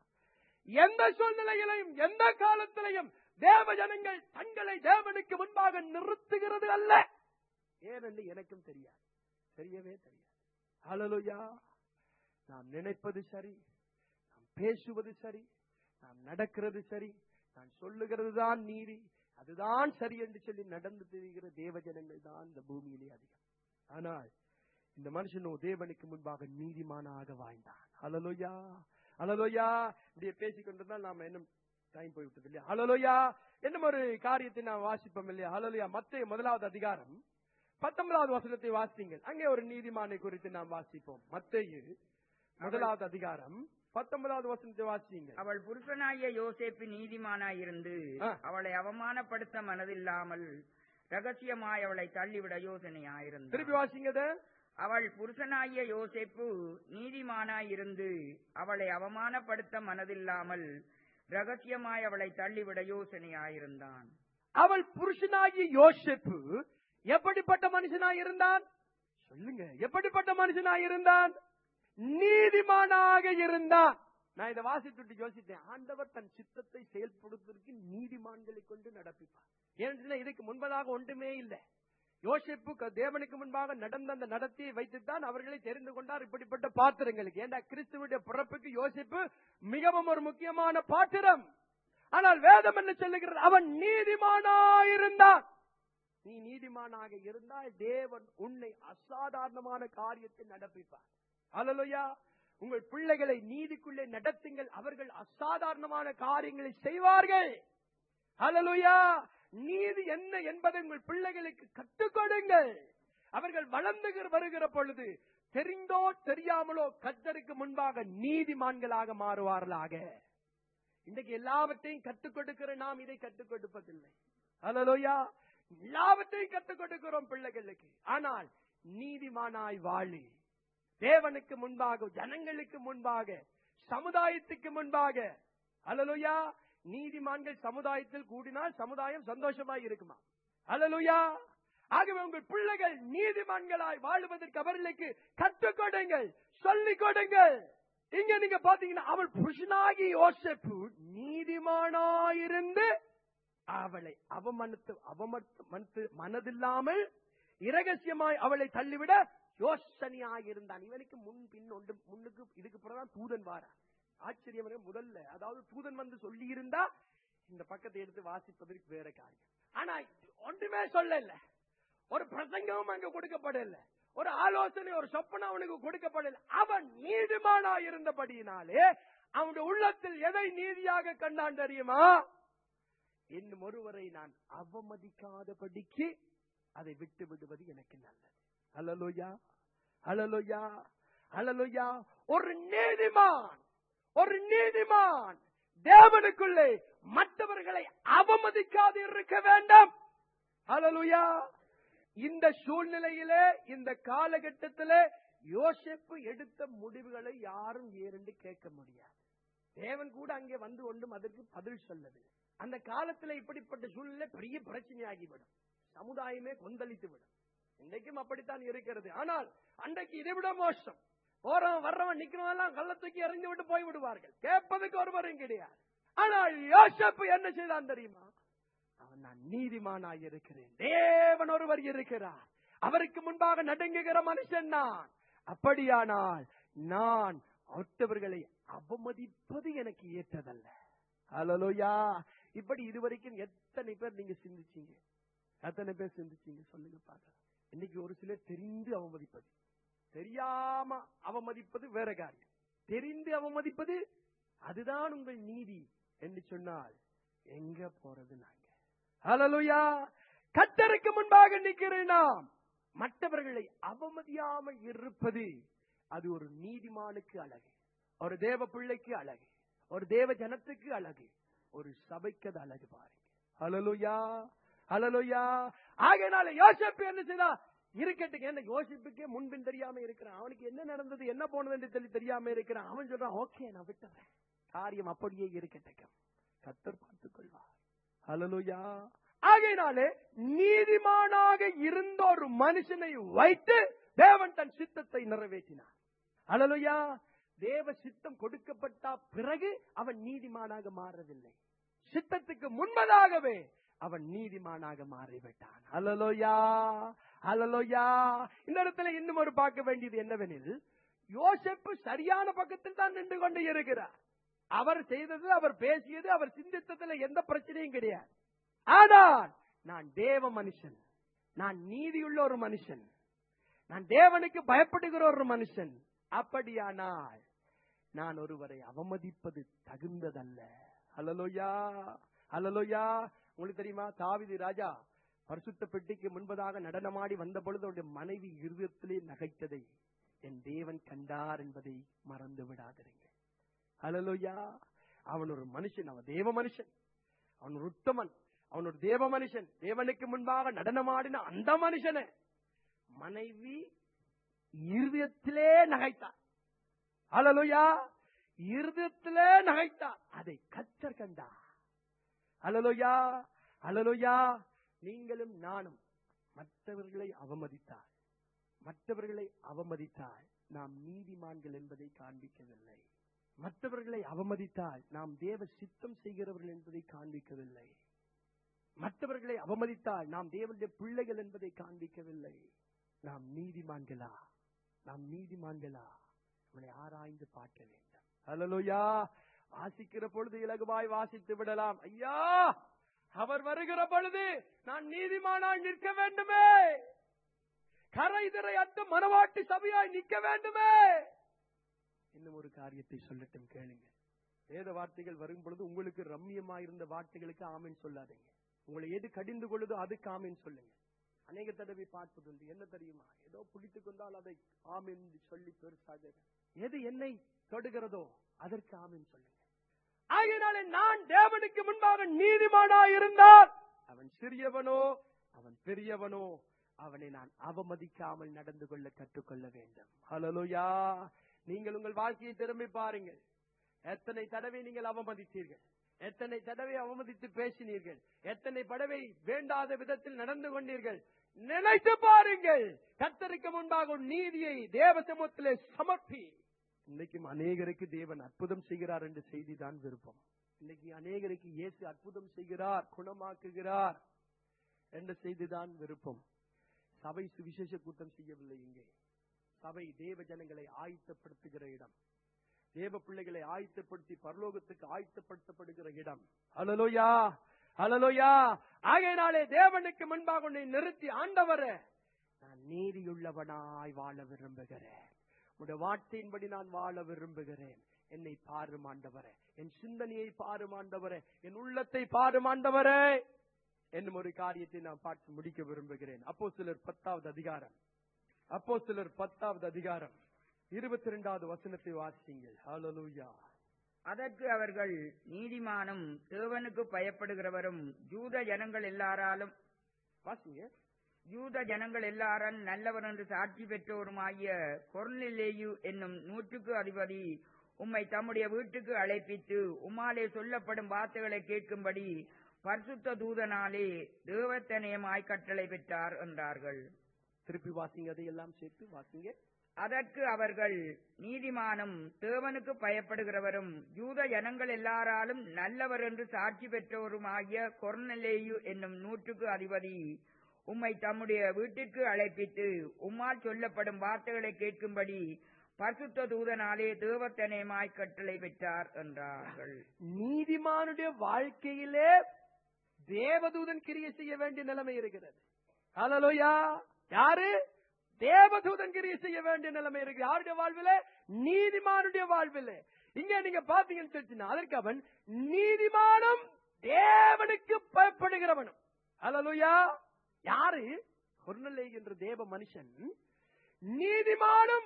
எந்த சூழ்நிலையிலையும் எந்த காலத்திலையும் தேவ ஜனங்கள் தங்களை தேவனுக்கு முன்பாக நிறுத்துகிறது அல்ல. ஏனென்று எனக்கும் தெரியாது, தெரியவே தெரியாது. அல்லேலூயா. நாம் நினைப்பது சரி, நாம் பேசுவது சரி, நாம் நடக்கிறது சரி, நான் சொல்லுகிறது தான் நீதி, அதுதான் சரி என்று சொல்லி நடந்து தெரிகிற தேவ ஜனங்கள் தான் இந்த பூமியிலே அதிகம். ஆனால் இந்த மனுஷனோ தேவனுக்கு முன்பாக நீதிமானாக வாழ்ந்தான். அல்லேலூயா, அல்லேலூயா. இப்படியே பேசிக்கொண்டிருந்தால் நாம இன்னும் டைம் போய்விட்டது இல்லையா? அல்லேலூயா. இன்னும் ஒரு காரியத்தை நாம் வாசிப்போம் இல்லையா? அல்லேலூயா. மத்தேயு முதலாவது அதிகாரம் பத்தொன்பதாவது வசனத்தை வாசிங்கள். அங்கே ஒரு நீதிமானை குறித்து நாம் வாசிப்போம். மத்தேயு முதலாவது அதிகாரம் பத்தொன்பதாவது வசனத்தை வாசிங்க. அவள் புருஷனாகிய யோசேப்பு நீதிமானாயிருந்து அவளை அவமானப்படுத்த மனதில்லாமல் ரகசியமாய் அவளை தள்ளிவிட யோசனையாயிருந்தாள். திருப்பி வாசிங்க. அவள் புருஷனாகிய யோசேப்பு நீதிமானாயிருந்து அவளை அவமானப்படுத்த மனதில்லாமல் ரகசியமாய் அவளை தள்ளிவிட யோசனையாயிருந்தான். அவள் புருஷனாகிய யோசேப்பு எப்படிப்பட்ட மனுஷனாயிருந்தான்? சொல்லுங்க, எப்படிப்பட்ட மனுஷனாயிருந்தான்? நீதிமானாக இருந்தான். நான் இதை வாசித்து யோசித்தேன், ஆண்டவர் தன் சித்தத்தை செயல்படுவதற்கு நீதிமான்களை கொண்டு நடப்பிப்பார். ஏன்னா இதுக்கு முன்பதாக ஒன்றுமே இல்லை. யோசேப்பு தேவனுக்கு முன்பாக நடந்த அந்த நடத்தியை வைத்துத்தான் அவர்களை தெரிந்து கொண்டார் இப்படிப்பட்ட பாத்திரங்களுக்கு. ஏன்னா கிறிஸ்துவுடைய பிறப்புக்கு யோசேப்பு மிகவும் ஒரு முக்கியமான பாத்திரம். ஆனால் வேதம் என்ன சொல்லுகிறது? அவன் நீதிமானாயிருந்தான். நீ நீதிமானாக இருந்தால் தேவன் உன்னை அசாதாரணமான காரியத்தை நடப்பிப்பார். அல்லேலூயா. உங்கள் பிள்ளைகளை நீதிக்குள்ளே நடத்துங்கள், அவர்கள் அசாதாரணமான காரியங்களை செய்வார்கள். அல்லேலூயா. நீதி என்ன என்பதை உங்கள் பிள்ளைகளுக்கு கற்றுக் கொடுங்கள். அவர்கள் வளர்ந்து வருகிற பொழுது தெரிந்தோ தெரியாமலோ கர்த்தருக்கு முன்பாக நீதிமான்களாக மாறுவார்களாக. இன்றைக்கு எல்லாவற்றையும் கற்றுக் கொடுக்கிற நாம் இதை கற்றுக் கொடுப்பதில்லை. அல்லேலூயா. எல்லாவற்றையும் கற்றுக் கொடுக்கிறோம் பிள்ளைகளுக்கு. ஆனால் நீதிமானாய் வாழி, தேவனுக்கு முன்பாக, ஜனங்களுக்கு முன்பாக, சமுதாயத்துக்கு முன்பாக. அல்லேலூயா. நீதிமான்கள் சமுதாயத்தில் கூடினால் சமுதாயம் சந்தோஷமாய் இருக்குமா? அல்லேலூயா. ஆகவே உங்கள் பிள்ளைகள் நீதிமான்களாய் வாழுவதற்கு அவர்களுக்கு கற்றுக் கொடுங்கள், சொல்லிக் கொடுங்கள். இங்க நீங்க பாத்தீங்கன்னா அவள் புருஷனாகி யோசேப்பு நீதிமானாயிருந்து அவளை அவமனத்து அவமத்து மனதில்லாமல் இரகசியமாய் அவளை தள்ளிவிட யோசனையாயிருந்தான். இவனுக்கு முன் பின் ஒன்று முன்னுக்கு இதுக்கு பிறகுதான் தூதன் வாரா. ஆச்சரியம். முதல்ல அதாவது தூதன் வந்து சொல்லி இருந்தா இந்த பக்கத்தை எடுத்து வாசிப்பதற்கு வேற காரியம். ஆனா ஒன்றுமே சொல்லல, ஒரு பிரசங்கமும் அங்க கொடுக்கப்படல, ஒரு ஆலோசனை ஒரு சொப்பனம் அவனுக்கு கொடுக்கப்படல. அவன் நீதிமானா இருந்தபடியினாலே அவனுடைய உள்ளத்தில் எதை நீதியாக கண்டான் தெரியுமா? இன்னும் ஒருவரை நான் அவமதிக்காதபடிக்கு அதை விட்டு விடுவது எனக்கு நல்லது. அல்லேலூயா, அல்லேலூயா, அல்லேலூயா. ஒரு நீதிமான், ஒரு நீதிமான் தேவனுக்குள்ளே மற்றவர்களை அவமதிக்காது இருக்க வேண்டும். அல்லேலூயா. இந்த சூழ்நிலையிலே, இந்த காலகட்டத்திலே யோசேப்பு எடுத்த முடிவுகளை யாரும் ஏறென்று கேட்க முடியாது. தேவன் கூட அங்கே வந்து கொண்டும் அதற்கு பதில் சொல்லது. அந்த காலத்துல இப்படிப்பட்ட சூழ்நிலை பெரிய பிரச்சனையாகிவிடும், சமுதாயமே கொந்தளித்து விடும். இன்றைக்கும் அப்படித்தான் இருக்கிறது. ஆனால் அன்றைக்கு இதை விட மோசம். போறவன் வர்றவன் நிக்கிறவன் எல்லாம் கள்ள தூக்கி எறிந்து விட்டு போய் விடுவார்கள், கேட்பதுக்கு ஒருவரும் கிடையாது. ஆனால் யோசேப்பு என்ன செய்தான் தெரியுமா? அவன் நான் நீதிமானாய் இருக்கிறேன், தேவன் ஒருவர் இருக்கிறார், அவருக்கு முன்பாக நடுங்குகிற மனுஷன் நான். அப்படியானால் நான் மற்றவர்களை அவமதிப்பது எனக்கு ஏற்றதல்ல. ஹல்லேலூயா. இப்படி இதுவரைக்கும் எத்தனை பேர் நீங்க சிந்திச்சீங்க? எத்தனை பேர் சிந்திச்சீங்க சொல்லுங்க பாக்க. இன்னைக்கு ஒரு சிலர் தெரிந்து அவமதிப்பது, தெரியாம அவமதிப்பது வேற காரியம். தெரிந்து அவமதிப்பது அதுதான் உங்கள் நீதி என்று சொன்னால் எங்க போறது நாங்க? ஹல்லேலூயா. கர்த்தருக்கு முன்பாக நிற்கிறேன் நாம் மற்றவர்களை அவமதியாமல் இருப்பது அது ஒரு நீதிமானுக்கு அழகு, ஒரு தேவ பிள்ளைக்கு அழகு, ஒரு தேவ ஜனத்துக்கு அழகு, ஒரு சபைக்கு அது அழகு பாருங்க. ஹல்லேலூயா, ஹல்லேலூயா. ஆகையினால யோசேப்பு என்ன செய்தா? இருக்கட்டுங்க, என்ன யோசிப்புக்கே முன்பின் தெரியாம இருக்கிறான், அவனுக்கு என்ன நடந்தது என்ன போனது என்று சொல்லி தெரியாம இருக்கிறான். அவன் சொல்றான், ஓகே நான் விட்டுறேன், காரியம் அப்படியே இருக்கட்டும், கர்த்தர் பார்த்துக் கொள்வார். ஹல்லேலூயா. ஆகையினாலே நீதிமானாக இருந்த ஒரு மனுஷனை வைத்து தேவன் தன் சித்தத்தை நிறைவேற்றினார். ஹல்லேலூயா. தேவ சித்தம் கொடுக்கப்பட்ட பிறகு அவன் நீதிமானாக மாறவில்லை, சித்தத்துக்கு முன்பதாகவே அவன் நீதிமானாக மாறிவிட்டான். ஹல்லேலூயா, ஹல்லேலூயா. இந்த இடத்துல இன்னும் ஒரு பார்க்க வேண்டியது என்னவெனில், யோசேப்பு சரியான பக்கத்தில் தான் நின்று கொண்டு இருக்கிறார். அவர் செய்தது, அவர் பேசியது, அவர் சிந்தித்ததில் எந்த பிரச்சனையும் கிடையாது. ஆனால் நான் தேவ மனுஷன், நான் நீதியுள்ள ஒரு மனுஷன், நான் தேவனுக்கு பயப்படுகிற ஒரு மனுஷன். அப்படியானால் நான் ஒருவரை அவமதிப்பது தகுந்ததல்ல. ஹல்லேலூயா, ஹல்லேலூயா. உங்களுக்கு தெரியுமா, தாவீது ராஜா பரிசுத்த பெட்டிக்கு முன்பதாக நடனமாடி வந்த பொழுது அவருடைய மனைவி இருதயத்திலே நகைத்ததை என் தேவன் கண்டார் என்பதை மறந்து விடாதீங்க. ஹல்லேலூயா. அவன் ஒரு மனுஷன், அவன் தேவ மனுஷன், அவன் ஒரு உத்தமன், அவன் ஒரு தேவ மனுஷன். தேவனுக்கு முன்பாக நடனமாடின அந்த மனுஷனை மனைவி இருதயத்திலே நகைத்தார். ஹல்லேலூயா. இருதயத்திலே நகைத்தார், அதை கர்த்தர் கண்டார். ஹல்லேலூயா, ஹல்லேலூயா. நீங்களும் நானும் மற்றவர்களை அவமதித்தால் மற்றவர்களை அவமதித்தால் நாம் நீதிமான்கள் என்பதை காண்பிக்கவில்லை. மற்றவர்களை அவமதித்தால் நாம் தேவ சித்தம் செய்கிறவர்கள் என்பதை காண்பிக்கவில்லை. மற்றவர்களை அவமதித்தால் நாம் தேவனுடைய பிள்ளைகள் என்பதை காண்பிக்கவில்லை. நாம் நீதிமான்களா? நாம் நீதிமான்களா? நம்மளை ஆராய்ந்து பார்க்க வேண்டும். ஹல்லேலூயா. வாசிக்கிற பொழுது இலகுவாய் வாசித்து விடலாம். ஐயா, அவர் வருகிற பொழுது நான் நீதிமானாய் நிற்க வேண்டுமே, கரைதிரை அற்ற மனவாட்டி சபையாய் நிற்க வேண்டுமே. இன்னும் ஒரு காரியத்தை சொல்லட்டும், கேளுங்க. வேத வார்த்தைகள் வரும் பொழுது உங்களுக்கு ரம்மியமாயிருந்த வார்த்தைகளுக்கு ஆமீன் சொல்லாதீங்க. உங்களை எது கடிந்து கொள்ளுதோ அதுக்கு ஆமீன் சொல்லுங்க. அநேக தடவை பார்ப்பதுண்டு, என்ன தெரியுமா, ஏதோ பிடித்துக் கொண்டால் அதை ஆமீன் சொல்லி பெருசாக, எது என்னை தொடுகிறதோ அதற்கு ஆமீன் சொல்லுங்க. ஆகையினாலே நான் தேவனுக்கு முன்பாக நீதிமானாய் இருந்தால் அவன் சிறியவனோ அவன் பெரியவனோ அவனை நான் அவமதிக்காமல் நடந்து கொள்ள கற்றுக்கொள்ள வேண்டும். ஹல்லேலூயா. நீங்கள் உங்கள் வாழ்க்கையை திரும்பி பாருங்கள். எத்தனை தடவை நீங்கள் அவமதித்தீர்கள், எத்தனை தடவை அவமதித்து பேசினீர்கள், எத்தனை தடவை வேண்டாத விதத்தில் நடந்து கொண்டீர்கள். நினைத்து பாருங்கள். கர்த்தருக்கு முன்பாக நீதியை தேவ சமூகத்திலே சமர்ப்பி. இன்னைக்கும் அநேகருக்கு தேவன் அற்புதம் செய்கிறார் என்ற செய்தி தான் விருப்பம். இன்னைக்கு அநேகருக்கு இயேசு அற்புதம் செய்கிறார், குணமாக்குகிறார் என்ற செய்திதான் விருப்பம். சபை சுவிசேஷ கூட்டம் செய்யவில்லை. இங்கே சபை தேவ ஜனங்களை ஆயத்தப்படுத்துகிற இடம், தேவ பிள்ளைகளை ஆயத்தப்படுத்தி பரலோகத்துக்கு ஆயத்தப்படுத்தப்படுகிற இடம். ஹல்லேலூயா, ஹல்லேலூயா. ஆகையினாலே தேவனுக்கு முன்பாக உன்னை நிறுத்தி, ஆண்டவரே நான் நீதியுள்ளவனாய் வாழ விரும்புகிறேன், உடைய வார்த்தையின்படி நான் வாழ விரும்புகிறேன், என்னை பாரும் ஆண்டவரே, என் சிந்தனையை பாரும் ஆண்டவரே, என் உள்ளத்தை பாரும் ஆண்டவரே என்னும் ஒரு காரியத்தை நான் பார்த்து முடிக்க விரும்புகிறேன். அப்போஸ்தலர் பத்தாவது அதிகாரம், அப்போஸ்தலர் பத்தாவது அதிகாரம் இருபத்தி இரண்டாவது வசனத்தை வாசிங்கள். ஹல்லேலூயா. அதற்கு அவர்கள், நீதிமானும் தேவனுக்கு பயப்படுகிறவரும் யூத ஜனங்கள் எல்லாராலும் வாசிங்க. யூத ஜனங்கள் எல்லாரும் நல்லவர் என்று சாட்சி பெற்றோருமாகிய கொர்நேலியு என்னும் நூற்றுக்கு அதிபதி உம்மை தம்முடைய வீட்டுக்கு அழைப்பித்து உம்மாலே சொல்லப்படும் வார்த்தைகளை கேட்கும்படி பரிசுத்த தூதனாலே தேவத்தனயமாய் கட்டளை பெற்றார் என்றார்கள். திருப்பி வாசிங்க, அதையெல்லாம் சேர்த்து வாசிங்க. அதற்கு அவர்கள், நீதிமானும் தேவனுக்கு பயப்படுகிறவரும் யூத ஜனங்கள் எல்லாராலும் நல்லவர் என்று சாட்சி பெற்றவருமாகிய கொர்நேலியு என்னும் நூற்றுக்கு அதிபதி உம்மை தம்முடைய வீட்டிற்கு அழைப்பித்து உம்மால் சொல்லப்படும் வார்த்தைகளை கேட்கும்படி பரிசுத்த தூதனாலே தேவத்தனயமாய் கட்டளை பெற்றார் என்றார்கள். நீதிமானுடைய வாழ்க்கையிலே தேவதூதன் கிரியை செய்ய வேண்டிய நிலைமை இருக்கிறது. ஹல்லேலூயா. யாரு? தேவதூதன் கிரியை செய்ய வேண்டிய நிலைமை இருக்கு. யாருடைய வாழ்விலே? நீதிமானுடைய வாழ்விலே. இங்க நீங்க பாத்தீங்கன்னு சொல்லிச்சுன்னா, அதற்கு அவன் நீதிமானும் தேவனுக்கு பயப்படுகிறவனும். ஹல்லேலூயா. யாரு? கொர்நேலியு என்ற தேவ மனுஷன் நீதிமானும்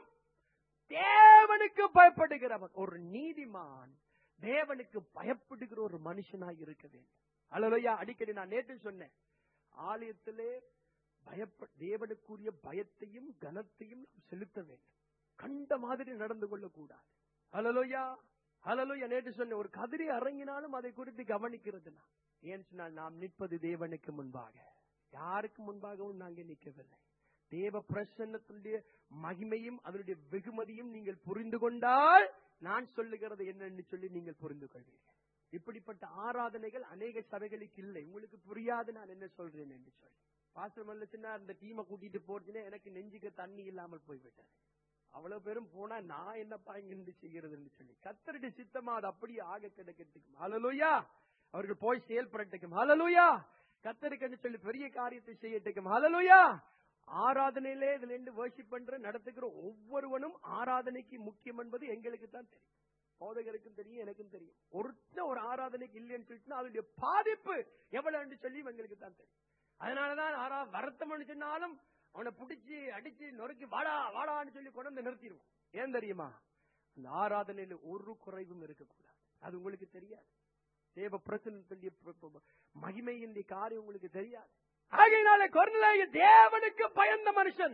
தேவனுக்கு பயப்படுகிறவன். ஒரு நீதிமான் தேவனுக்கு பயப்படுகிற ஒரு மனுஷனாய் இருக்க வேண்டும். ஹல்லேலூயா. அடிக்கடி நான் நேற்று சொன்னேன், ஆலயத்திலே பயப்ப தேவனுக்குரிய பயத்தையும் கனத்தையும் நாம் செலுத்த வேண்டும். கண்ட மாதிரி நடந்து கொள்ளக்கூடாது. ஹல்லேலூயா. ஹல்லேலூயா. நேற்று சொன்ன ஒரு கதிரை அரங்கினாலும் அதை குறித்து கவனிக்கிறது. ஏன் சொன்னால், நாம் நிற்பது தேவனுக்கு முன்பாக, யாருக்கு முன்பாகவும் நாங்கள் நிற்கவில்லை. தேவ பிரசன்னத்துடைய மகிமையும் அதனுடைய வெகுமதியும் நீங்கள் புரிந்து கொண்டால் நான் சொல்லுகிறது என்னன்னு சொல்லி நீங்கள் புரிந்து கொள்வீர்கள். இப்படிப்பட்ட ஆராதனைகள் அநேக சபைகளுக்கு இல்லை. உங்களுக்கு புரியாது நான் என்ன சொல்றேன் என்று சொல்லி. பாஸ்டர் மல்லச்சின்னா இந்த டீமை கூட்டிட்டு போறதுன்னா எனக்கு நெஞ்சுக்கு தண்ணி இல்லாமல் போய்விட்டது. அவ்வளவு பேரும் போனா நான் என்னப்பா இங்க செய்யறதுன்னு சொல்லி கர்த்தருடைய சித்தமா அது அப்படியே ஆக கிடைக்கிறதுக்கும். ஹல்லேலூயா. அவர்கள் போய் செயல்படட்டுக்கும். ஹல்லேலூயா. கர்த்தருக்கு சொல்லி பெரிய காரியத்தை செய்யட்டுக்கும். ஹல்லேலூயா. ஆராதனையிலே இதுல இருந்து வர்ஷிப் பண்ற நடத்துகிற ஒவ்வொருவனும் ஆராதனைக்கு முக்கியம் என்பது எங்களுக்கு தான் தெரியும், போதகருக்கும் தெரியும், எனக்கும் தெரியும். ஒருத்த ஒரு ஆராதனைக்கு இல்லைன்னு சொல்லிட்டு அதனுடைய பாதிப்பு எவ்வளவு சொல்லி எங்களுக்கு தான் தெரியும். அதனாலதான் ஆரா வருத்தம் சொன்னாலும் அவனை பிடிச்சி அடிச்சு நொறுக்கி வாடா வாடான்னு சொல்லி கொண்டு வந்து நிறுத்திடுவோம். ஏன் தெரியுமா? அந்த ஆராதனையில ஒரு குறைவும் இருக்கக்கூடாது. அது உங்களுக்கு தெரியாது. தேவ பிரசன்னத்தினுடைய மகிமையின் காரியம் உங்களுக்கு தெரியாது. ஆகையினாலே கொர்நேலியு தேவனுக்கு பயந்த மனுஷன்,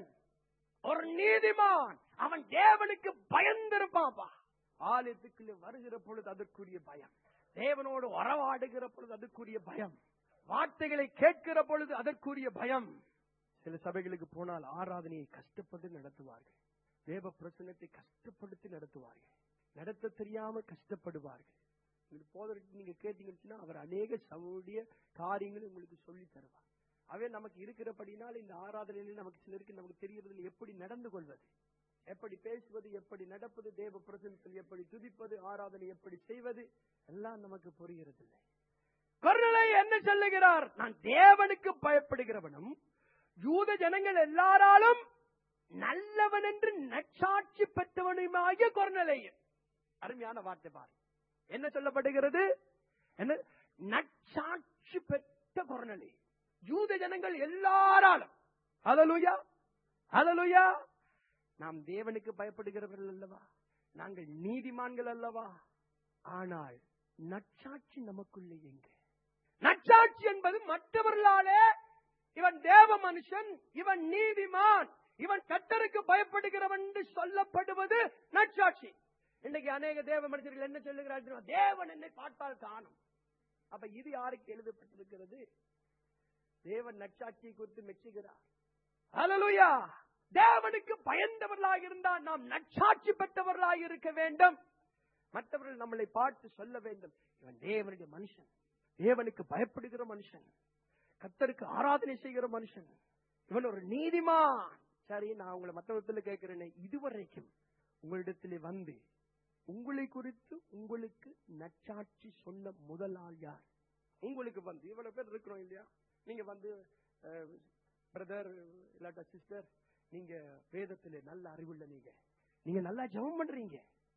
ஒரு நீதிமான். அவன் தேவனுக்கு பயந்திருப்பான்பா. ஆலயத்துக்குள்ளே வருகிற பொழுது அதற்குரிய பயம், தேவனோடு உறவாடுகிற பொழுது அதற்குரிய பயம், வார்த்தைகளை கேட்கிற பொழுது அதற்குரிய பயம். சில சபைகளுக்கு போனால் ஆராதனையை கஷ்டப்பட்டு நடத்துவார்கள், தேவ பிரசன்னத்தை கஷ்டப்படுத்தி நடத்துவார்கள், நடத்த தெரியாம கஷ்டப்படுவார்கள். போதற்கு நீங்க கேட்டீங்கன்னா அவர் அநேக சபையுடைய காரியங்களை உங்களுக்கு சொல்லி தருவார். அவை நமக்கு இருக்கிறபடினால இந்த ஆராதனையில நமக்கு சிலருக்கு நமக்கு தெரியறதில்லை எப்படி நடந்து கொள்வது, எப்படி பேசுவது, எப்படி நடப்பது, தேவ பிரசன்னத்தில் எப்படி துதிப்பது, ஆராதனை எப்படி செய்வது, எல்லாம் நமக்கு புரிகிறது இல்லை. கொர்நேலியு என்ன சொல்லுகிறார்? நான் தேவனுக்கு பயப்படுகிறவனும் யூத ஜனங்கள் எல்லாராலும் நல்லவன் என்று நற்சாட்சி பெற்றவனுமாகிய கொர்நேலியு. அருமையான வார்த்தை பாரு. என்ன சொல்லப்படுகிறது? என்ன? நற்சாட்சி பெற்ற கொர்நேலியு, யூத ஜனங்கள் எல்லாராலும். ஹல்லேலூயா. ஹல்லேலூயா. நாம் தேவனுக்கு பயப்படுகிறவர்கள் அல்லவா, நாங்கள் நீதிமான்கள் அல்லவா, ஆனால் நற்சாட்சி நமக்குள்ளே எங்கே? நற்சாட்சி என்பது மற்றவர்களாலே இவன் தேவ மனுஷன், இவன் நீதிமான், இவன் கர்த்தருக்கு பயப்படுகிறவன் என்று சொல்லப்படுவது நற்சாட்சி. இன்னைக்கு அநேக தேவ மனுஷர்கள் என்ன சொல்லுகிறார்கள்? தேவன் என்னை பார்த்தால் காணும். அப்ப இது யாருக்கு எழுதப்பட்டிருக்கிறது? தேவன் நற்சாட்சியை குறித்து மெச்சுகிறார். ஹல்லேலூயா. தேவனுக்கு பயந்தவர்களாக இருந்தால் நாம் நற்சாட்சி பெற்றவர்களாக இருக்க வேண்டும். மற்றவர்கள் நம்மளை பார்த்து சொல்ல வேண்டும், இவன் தேவனுடைய மனுஷன், தேவனுக்கு பயப்படுகிற மனுஷன், கர்த்தருக்கு ஆராதனை செய்கிற மனுஷன், இவன் ஒரு நீதிமான். சரி, நான் உங்களை மற்றவர்களை கேட்கிறேன், இதுவரைக்கும் உங்களிடத்திலே வந்து உங்களை குறித்து உங்களுக்கு நற்சாட்சி சொன்ன முதல் ஆள் யார்? உங்களுக்கு வந்து இவ்வளவு பேர் இருக்கிறோம் இல்லையா, நீங்க வந்து பிரதர் இல்லாட்ட சிஸ்டர், நீங்க வேதத்திலே நல்ல அறிவுள்ள, நீங்க நீங்க நல்லா ஜெபம் பண்றீங்க,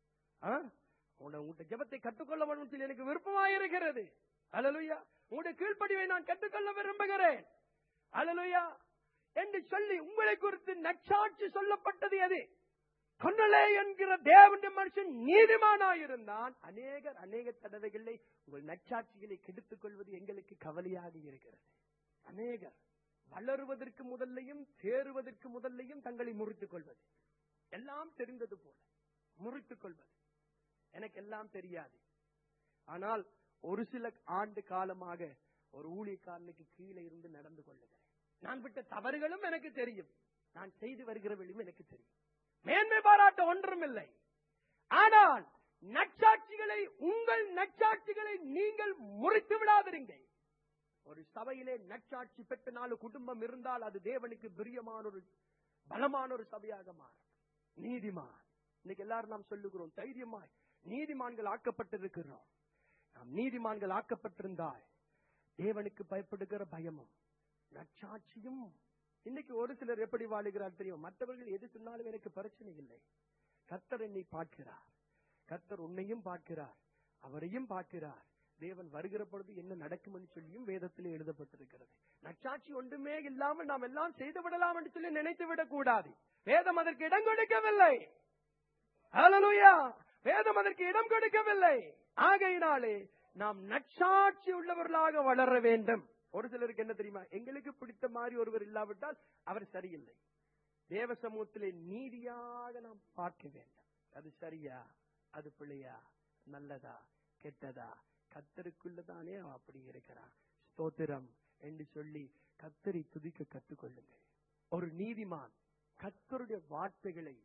உங்க ஜெபத்தை கற்றுக்கொள்ள வேண்டும் சொல்லி எனக்கு விருப்பமாக இருக்கிறது. ஹல்லேலூயா. உங்களுடைய கீழ்ப்படிவை நான் கற்றுக்கொள்ள விரும்புகிறேன். ஹல்லேலூயா என்று சொல்லி உங்களை குறித்து நற்சாட்சி சொல்லப்பட்டது எது? கொர்நேலியு என்கிற தேவனுடைய மனுஷன் நீதிமானாயிருந்தான். அநேகர் அநேக தடவைகளை உங்கள் நற்சாட்சிகளை கெடுத்துக் கொள்வது எங்களுக்கு கவலையாக இருக்கிறது. அநேகர் வளருவதற்கு முதல்லையும் தேறுவதற்கு முதல்லையும் தங்களை முறித்துக் கொள்வது, எல்லாம் தெரிந்தது போல முறித்துக் கொள்வது. எனக்கு எல்லாம் தெரியாது, ஆனால் ஒரு சில ஆண்டு காலமாக ஒரு ஊழியக்காரனுக்கு கீழே இருந்து நடந்து கொள்ளுகிறேன். நான் விட்ட தவறுகளும் எனக்கு தெரியும், நான் செய்து வருகிறவர்களும் எனக்கு தெரியும். மேன்மை பாராட்ட ஒன்றும் இல்லை. ஆனால் நற்சாட்சிகளை, உங்கள் நற்சாட்சிகளை நீங்கள் முறித்து விடாதீர்கள். ஒரு சபையிலே நற்சாட்சி பெற்ற நாலு குடும்பம் இருந்தால் அது தேவனுக்கு பிரியமான ஒரு பலமான ஒரு சபையாக மாறும். நீதிமான், இன்னைக்கு எல்லாரும் நாம் சொல்லுகிறோம் தைரியமாய் நீதிமான்கள் ஆக்கப்பட்டிருக்கிறோம். நாம் நீதிமான்கள் ஆக்கப்பட்டிருந்தால் தேவனுக்கு பயப்படுகிற பயமும் நற்சாட்சியும். இன்னைக்கு ஒரு சிலர் எப்படி வாழுகிறார் தெரியும்? மற்றவர்கள் எது சொன்னாலும் எனக்கு பிரச்சனை இல்லை, கர்த்தர் என்னை பார்க்கிறார், கர்த்தர் உன்னையும் பார்க்கிறார், அவரையும் பார்க்கிறார். தேவன் வருகிற பொழுது என்ன நடக்கும் என்று சொல்லியும் வேதத்திலே எழுதப்பட்டிருக்கிறது. நற்சாட்சி ஒன்றுமே இல்லாமல் நாம் எல்லாம் செய்து விடலாம் என்று சொல்லி நினைத்து விடக் கூடாது. வேதம் அதற்கு இடம் கொடுக்கவில்லை. ஹல்லேலூயா! வேதம் அதற்கு இடம் கொடுக்கவில்லை. ஆகையினாலே நாம் நற்சாட்சி உள்ளவர்களாக வளர வேண்டும். ஒரு சிலருக்கு என்ன தெரியுமா? எங்களுக்கு பிடித்த மாதிரி ஒருவர் இல்லாவிட்டால் அவர் சரியில்லை. தேவ சமூகத்திலே நீதியாக நாம் பார்க்க வேண்டும். அது சரியா, அது பிள்ளையா, நல்லதா, கெட்டதா, கர்த்தருக்குள்ளதானே அவன் அப்படி இருக்கிறான், ஸ்தோத்திரம் என்று சொல்லி கர்த்தரை துதிக்க கற்றுக்கொள்ளுங்கள். ஒரு நீதிமான் கர்த்தருடைய வார்த்தைகளை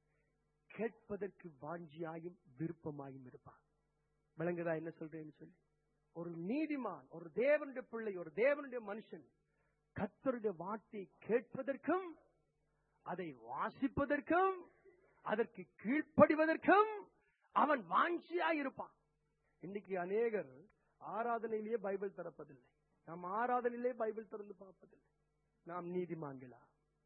கேட்பதற்கு வாஞ்சியாயும் விருப்பமாயும் இருப்பான். விளங்குதா என்ன சொல்றேன்னு சொல்லி? ஒரு நீதிமான், ஒரு தேவனுடைய பிள்ளை, ஒரு தேவனுடைய மனுஷன் கர்த்தருடைய வார்த்தையை கேட்பதற்கும் அதை வாசிப்பதற்கும் அதற்கு கீழ்ப்படிவதற்கும் அவன் வாஞ்சியாயிருப்பான். இன்னைக்கு அநேகர் ஆராதனையிலேயே பைபிள் திறப்பதில்லை. நாம் ஆராதனையிலே பைபிள் திறந்து பார்ப்பதில்லை. நாம் நீதிமான்களா?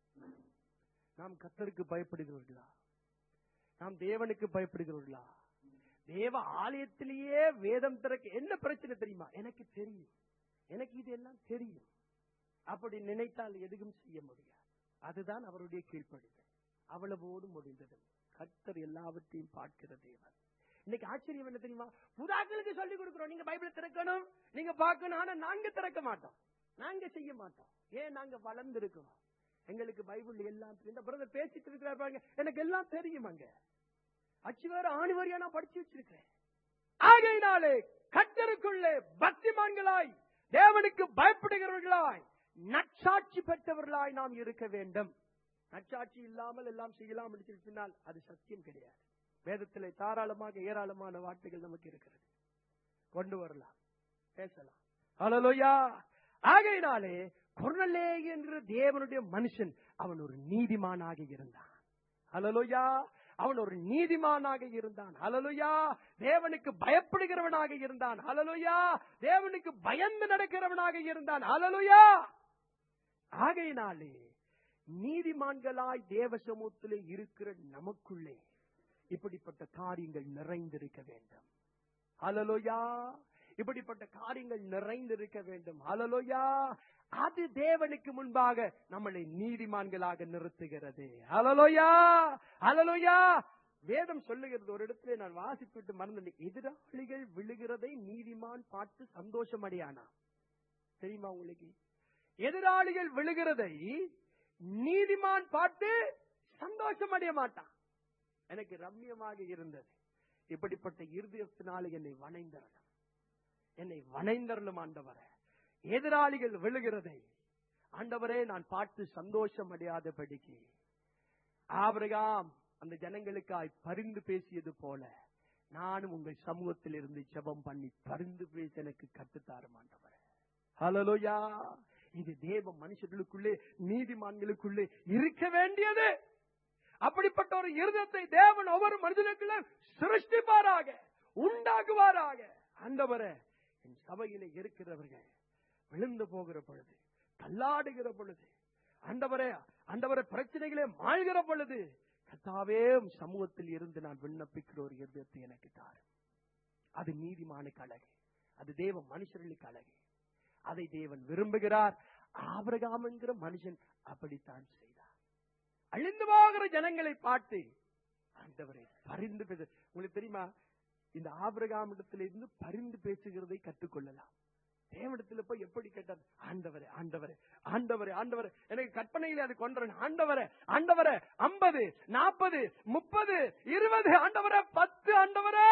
நாம் கர்த்தருக்கு பயப்படுகிறவர்களா? நாம் தேவனுக்கு பயப்படுகிறவர்களா? தேவ ஆலயத்திலேயே வேதம் திறக்க என்ன பிரச்சனை தெரியுமா? எனக்கு தெரியும், எனக்கு இதெல்லாம் தெரியும் அப்படி நினைத்தால் எதுவும் செய்ய முடியாது. அதுதான் அவருடைய கீழ்ப்படிதல். அவ்வளவோடு முடிந்தது. கர்த்தர் எல்லாவற்றையும் பார்க்கிற தேவன். இன்னைக்கு ஆச்சரியம் என்ன தெரியுமா? புதாக்களுக்கு சொல்லிக் கொடுக்கிறோம், நீங்க பைபிள் திறக்கணும், நீங்க பார்க்கணும். ஆனா நாங்க திறக்க மாட்டோம், நாங்க செய்ய மாட்டோம். ஏன்? நாங்க வளர்ந்து இருக்கிறோம். எங்களுக்கு பைபிள் எல்லாம் இந்த பிரதர் பேசிட்டு இருக்கிறாங்க, எனக்கு எல்லாம் தெரியும். அங்க அச்சு வேற ஆணி வரியா நான் படிச்சு வச்சிருக்கேன். ஆகையினாலே கர்த்தருக்குள்ளே பக்திமான்களாய், தேவனுக்கு பயப்படுகிறவர்களாய், நற்சாட்சி பெற்றவர்களாய் நாம் இருக்க வேண்டும். நற்சாட்சி இல்லாமல் எல்லாம் செய்யலாம் என்று சொன்னால் அது சத்தியம் கிடையாது. வேதத்திலே தாராளமாக ஏராளமான வார்த்தைகள் நமக்கு இருக்கிறது, கொண்டு வரலாம், பேசலாம். ஹல்லேலூயா! ஆகையினாலே கொர்நேலியு என்கிற தேவனுடைய மனுஷன் அவன் ஒரு நீதிமானாக இருந்தான். ஹல்லேலூயா! அவன் ஒரு நீதிமானாக இருந்தான். ஹல்லேலூயா! தேவனுக்கு பயப்படுகிறவனாக இருந்தான். ஹல்லேலூயா! தேவனுக்கு பயந்து நடக்கிறவனாக இருந்தான். ஹல்லேலூயா! ஆகையினாலே நீதிமான்களாய் தேவ சமூகத்திலே இருக்கிற நமக்குள்ளே இப்படிப்பட்ட காரியங்கள் நிறைந்திருக்க வேண்டும். ஹல்லேலூயா! இப்படிப்பட்ட காரியங்கள் நிறைந்திருக்க வேண்டும். ஹல்லேலூயா! அது தேவனுக்கு முன்பாக நம்மளை நீதிமான்களாக நிறுத்துகிறது. ஹல்லேலூயா! ஹல்லேலூயா! வேதம் சொல்லுகிறது, ஒரு இடத்துல நான் வாசித்துவிட்டு மறந்தேன், எதிராளிகள் விழுகிறதை நீதிமான் பார்த்து சந்தோஷம் அடையானா? தெரியுமா உங்களுக்கு? எதிராளிகள் விழுகிறதை நீதிமான் பார்த்து சந்தோஷம் அடைய மாட்டான். எனக்கு ரம்யமாக இருந்தது. இப்படிப்பட்ட இருதயத்தினாலே என்னை வணைந்தரணும், என்னை வணைந்தரலும் ஆண்டவரே. எதிராளிகள் விழுகிறதை ஆண்டவரே நான் பார்த்து சந்தோஷம் அடையாதபடிக்கு ஆபிரகாம் அந்த ஜனங்களுக்காய் பரிந்து பேசியது போல நானும் உங்கள் சமூகத்தில் இருந்து ஜெபம் பண்ணி பரிந்து பேச எனக்கு கற்றுத்தாரும் ஆண்டவரே. ஹல்லேலூயா! இது தேவ மனுஷர்களுக்குள்ளே, நீதிமான்களுக்குள்ளே இருக்க வேண்டியது. அப்படிப்பட்ட ஒரு இருதயத்தை தேவன் ஒவ்வொரு மனிதனுக்குள்ளே சிருஷ்டிப்பாராக, உண்டாக்குவாராக. ஆண்டவரே, என் சபையிலே இருக்கிறவர்கள் விழுந்து போகிற பொழுது, தள்ளாடுகிற பொழுது, ஆண்டவரே ஆண்டவரே பிரச்சனைகளே மாழ்கிற பொழுது, கர்த்தாவே சமூகத்தில் இருந்து நான் விண்ணப்பிக்கிற ஒரு இருதயத்தை எனக்கு தாரு. அது நீதிமானுக்கு அழகு, அது தேவ மனுஷர்களுக்கு அழகு. அதை தேவன் விரும்புகிறார். ஆபிரகாம் என்கிற மனுஷன் அப்படித்தான் செய்தார். அழிந்து போகிற ஜனங்களை பார்த்து ஆண்டவரை பரிந்து பேச, உங்களுக்கு தெரியுமா, இந்த ஆபிரகாம் இடத்திலிருந்து பரிந்து பேசுகிறதை கற்றுக்கொள்ளலாம். தேவனிடத்துல போய் எப்படி கேட்டார்? ஆண்டவரே ஆண்டவரே ஆண்டவரே ஆண்டவரே, எனக்கு கற்பனையிலே அது கொன்றேன். ஆண்டவரே ஆண்டவரே, ஐம்பது நாற்பது முப்பது இருபது ஆண்டவரே, பத்து ஆண்டவரே.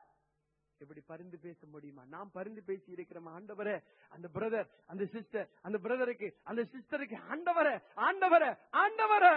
இப்படி பரிந்து பேச முடியுமா? நாம் பரிந்து பேசி இருக்கிறோம். ஆண்டவரே, அந்த பிரதர் அந்த சிஸ்டர் அந்த பிரதருக்கு அந்த சிஸ்டருக்கு ஆண்டவரே ஆண்டவரே ஆண்டவரே.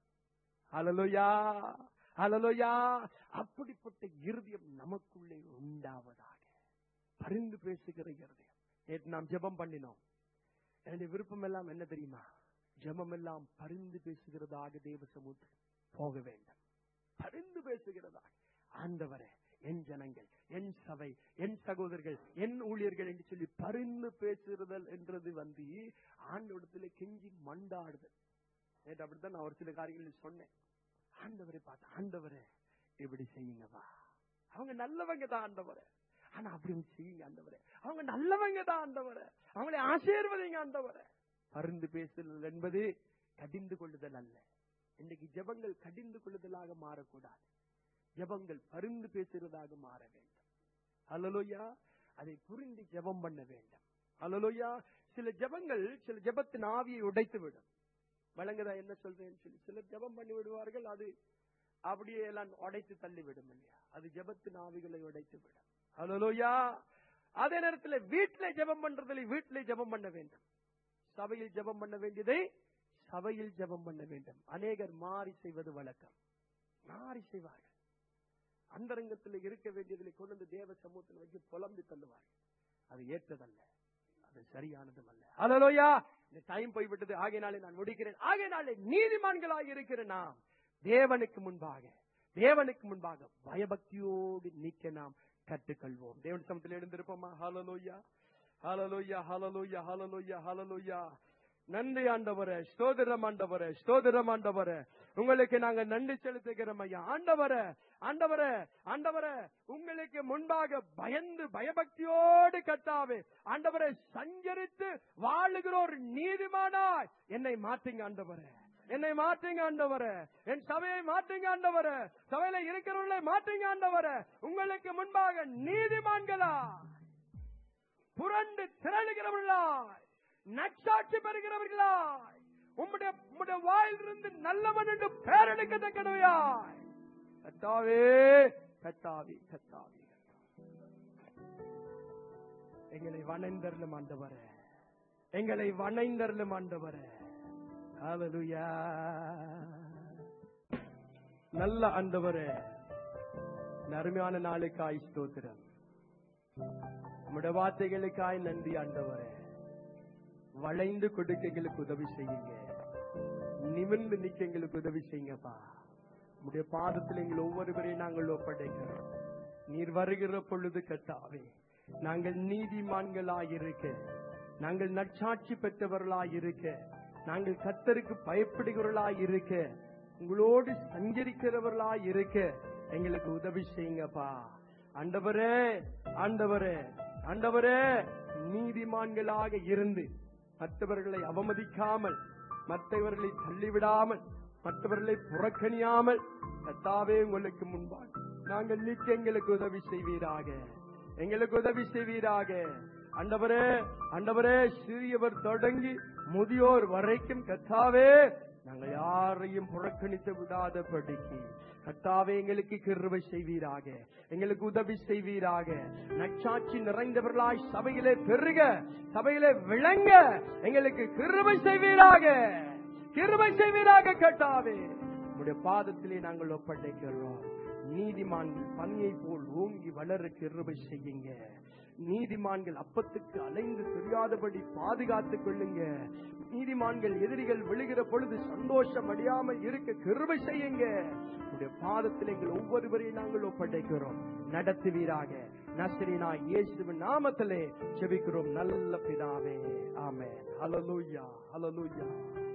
ஹல்லேலூயா ஹல்லேலூயா. அப்படிப்பட்ட இருதயம் நமக்குள்ளே உண்டாவதாக. பரிந்து பேசுகிற இருதயம். நேற்று நாம் ஜெபம் பண்ணினோம். என்னுடைய விருப்பம் எல்லாம் என்ன தெரியுமா? ஜெபம் எல்லாம் பரிந்து பேசுகிறதாக தேவ சமூகத்தில் போக வேண்டும். பரிந்து பேசுகிறதாக. ஆண்டவரே, என் ஜனங்கள், என் சபை, என் சகோதரர்கள், என் ஊழியர்கள் என்று சொல்லி பரிந்து பேசுகிறதல் என்றது வந்து ஆண்டவரிடத்திலே கெஞ்சி மண்டாடுதல். நேற்று அப்படித்தான் நான் ஒரு சில காரியங்கள் சொன்னேன். ஆண்டவரை பார்த்து, ஆண்டவரே இப்படி செய்யுங்கப்பா, அவங்க நல்லவங்க தான் ஆண்டவரே, ஆனா அப்படி செய்யுங்க ஆண்டவரே, அவங்க நல்லவங்க தான் ஆண்டவரே, அவங்களை ஆசீர்வதிங்க ஆண்டவரே. பரிந்து பேசுதல் என்பது கடிந்து கொள்ளுதல் அல்ல. இன்னைக்கு ஜெபங்கள் கடிந்து கொள்ளுதலாக மாறக்கூடாது. ஜெபங்கள் பரிந்து பேசுறதாக மாற வேண்டும். ஹல்லேலூயா. அதை புரிந்து ஜெபம் பண்ண வேண்டும். ஹல்லேலூயா. சில ஜெபங்கள் சில ஜெபத்தின் ஆவியை உடைத்து விடும். வழங்குதா என்ன சொல்றேன்னு சொல்லி சிலர் ஜெபம் பண்ணி விடுவார்கள், அது அப்படியே எல்லாம் உடைத்து தள்ளிவிடும் இல்லையா? அது ஜெபத்தின் ஆவிகளை உடைத்து விடும். ஹல்லேலூயா. அதே நேரத்தில் வீட்டிலே ஜெபம் பண்றதில் வீட்டிலே ஜெபம் பண்ண வேண்டும். சபையில் ஜெபம் பண்ண வேண்டியதை சபையில் ஜெபம் பண்ண வேண்டும். அநேகர் மாறி செய்வது வழக்கம். மாறி செய்வார்கள். அந்தரங்கத்தில் இருக்க வேண்டியதில் கொண்டு வந்து தேவ சமூகத்தில் வச்சு புலம்பி தள்ளுவார்கள். அது ஏற்றதல்ல, அது சரியானதும் அல்ல. ஹல்லேலூயா. இந்த டைம் போய்விட்டது. ஆகையினாலே நான் முடிக்கிறேன். ஆகையினாலே நீதிமான்களாக இருக்கிற நாம் தேவனுக்கு முன்பாக தேவனுக்கு முன்பாக பயபக்தியோடு நிற்க நாம் கற்றுக்கொள்வோம். தேவன் சமூகத்தில் எழுந்திருப்போமா? ஹல்லேலூயா ஹல்லேலூயா ஹல்லேலூயா ஹல்லேலூயா ஹல்லேலூயா. நன்றி ஆண்டவரே, ஸ்தோத்திரம் ஆண்டவரே, ஸ்தோத்திரம் ஆண்டவரே. உங்களுக்கு நாங்க நன்றி செலுத்துகிறோம் ஐயா. ஆண்டவரே ஆண்டவரே ஆண்டவரே, உங்களுக்கு முன்பாக பயந்து பயபக்தியோடு கர்த்தாவே ஆண்டவரே சஞ்சரித்து வாழுகிற ஒரு நீதிமானாய் என்னை மாற்றுங்க ஆண்டவரே, என்னை மாற்றுங்க ஆண்டவரே, என் சபையை மாற்றுங்க ஆண்டவரே, சபையில இருக்கிறவர்களை மாற்றுங்க ஆண்டவரே. உங்களுக்கு முன்பாக நீதிமான்களா புரண்டு திரளுகிறவர்களாய் நற்சாட்சி பெறுகிறவர்களாய் உம்முடைய உம்முடைய வாயிலிருந்து நல்லவன் என்று பேரெடுக்கத்தக்கவையாய் கர்த்தாவே கர்த்தாவே கர்த்தாவே எங்களை வணைந்தருளும் ஆண்டவரே, எங்களை வணைந்தருளும் ஆண்டவரே. ஹல்லேலூயா. நல்ல ஆண்டவரே, அருமையான நாளுக்காய் ஸ்தோத்திரம். உம்முடைய வார்த்தைகளுக்காய் நன்றி ஆண்டவரே. வளைந்து கொடுக்க எங்களுக்கு உதவி செய்யுங்க, நிமிர்ந்து நிக்க எங்களுக்கு உதவி செய்யுங்கப்பா. உடைய பாதத்தில் எங்கள் ஒவ்வொருவரையும் நாங்கள் ஒப்படைக்கிறோம். நீர் வருகிற பொழுது கர்த்தாவே நாங்கள் நீதிமான்களாயிருக்க, நாங்கள் நற்சாட்சி பெற்றவர்களாயிருக்க, நாங்கள் கர்த்தருக்கு பயப்படுகிறவர்களாயிருக்க, உங்களோடு சஞ்சரிக்கிறவர்களாயிருக்க எங்களுக்கு உதவி செய்யுங்கப்பா. ஆண்டவரே ஆண்டவரே ஆண்டவரே, நீதிமான்களாக இருந்து மற்றவர்களை அவமதிக்காமல், மற்றவர்களை தள்ளிவிடாமல், மற்றவர்களை புறக்கணியாமல் கர்த்தாவே உங்களுக்கு முன்பாக நாங்கள் நிற்க எங்களுக்கு உதவி செய்வீராக, எங்களுக்கு உதவி செய்வீராக. ஆண்டவரே ஆண்டவரே, சிறியவர் தொடங்கி முதியோர் வரைக்கும் கர்த்தாவே நாங்கள் யாரையும் புறக்கணித்து விடாதபடிக்கு கர்த்தாவே எங்களுக்கு கிருபை செய்வீராக, எங்களுக்கு உதவி செய்வீராக. நற்சாட்சி நிறைந்தவர்களாய் சபையிலே பெருக, சபையிலே விளங்க எங்களுக்கு கிருபை செய்வீராக, கிருபை செய்வீராக கர்த்தாவே. உம்முடைய பாதத்திலே நாங்கள் ஒப்படைக்கிறோம். நீதிமான்கள் பனியை போல் ஓங்கி வளர கிருபை செய்யுங்க. நீதிமான்கள் அப்பத்துக்கு அலைந்து தெரியாதபடி பாதுகாத்துக் கொள்ளுங்க. நீதிமான்கள் எதிரிகள் விழுகிற பொழுது சந்தோஷம் அடையாமல் இருக்க கிருபை செய்யுங்க. உடைய பாதத்தில் எங்கள் ஒவ்வொருவரையும் நாங்கள் ஒப்படைக்கிறோம். நடத்துவீராக. நசரேயனாகிய இயேசுவின் நாமத்திலே ஜெபிக்கிறோம் நல்ல பிதாவே. ஆமென். ஹல்லேலூயா ஹல்லேலூயா.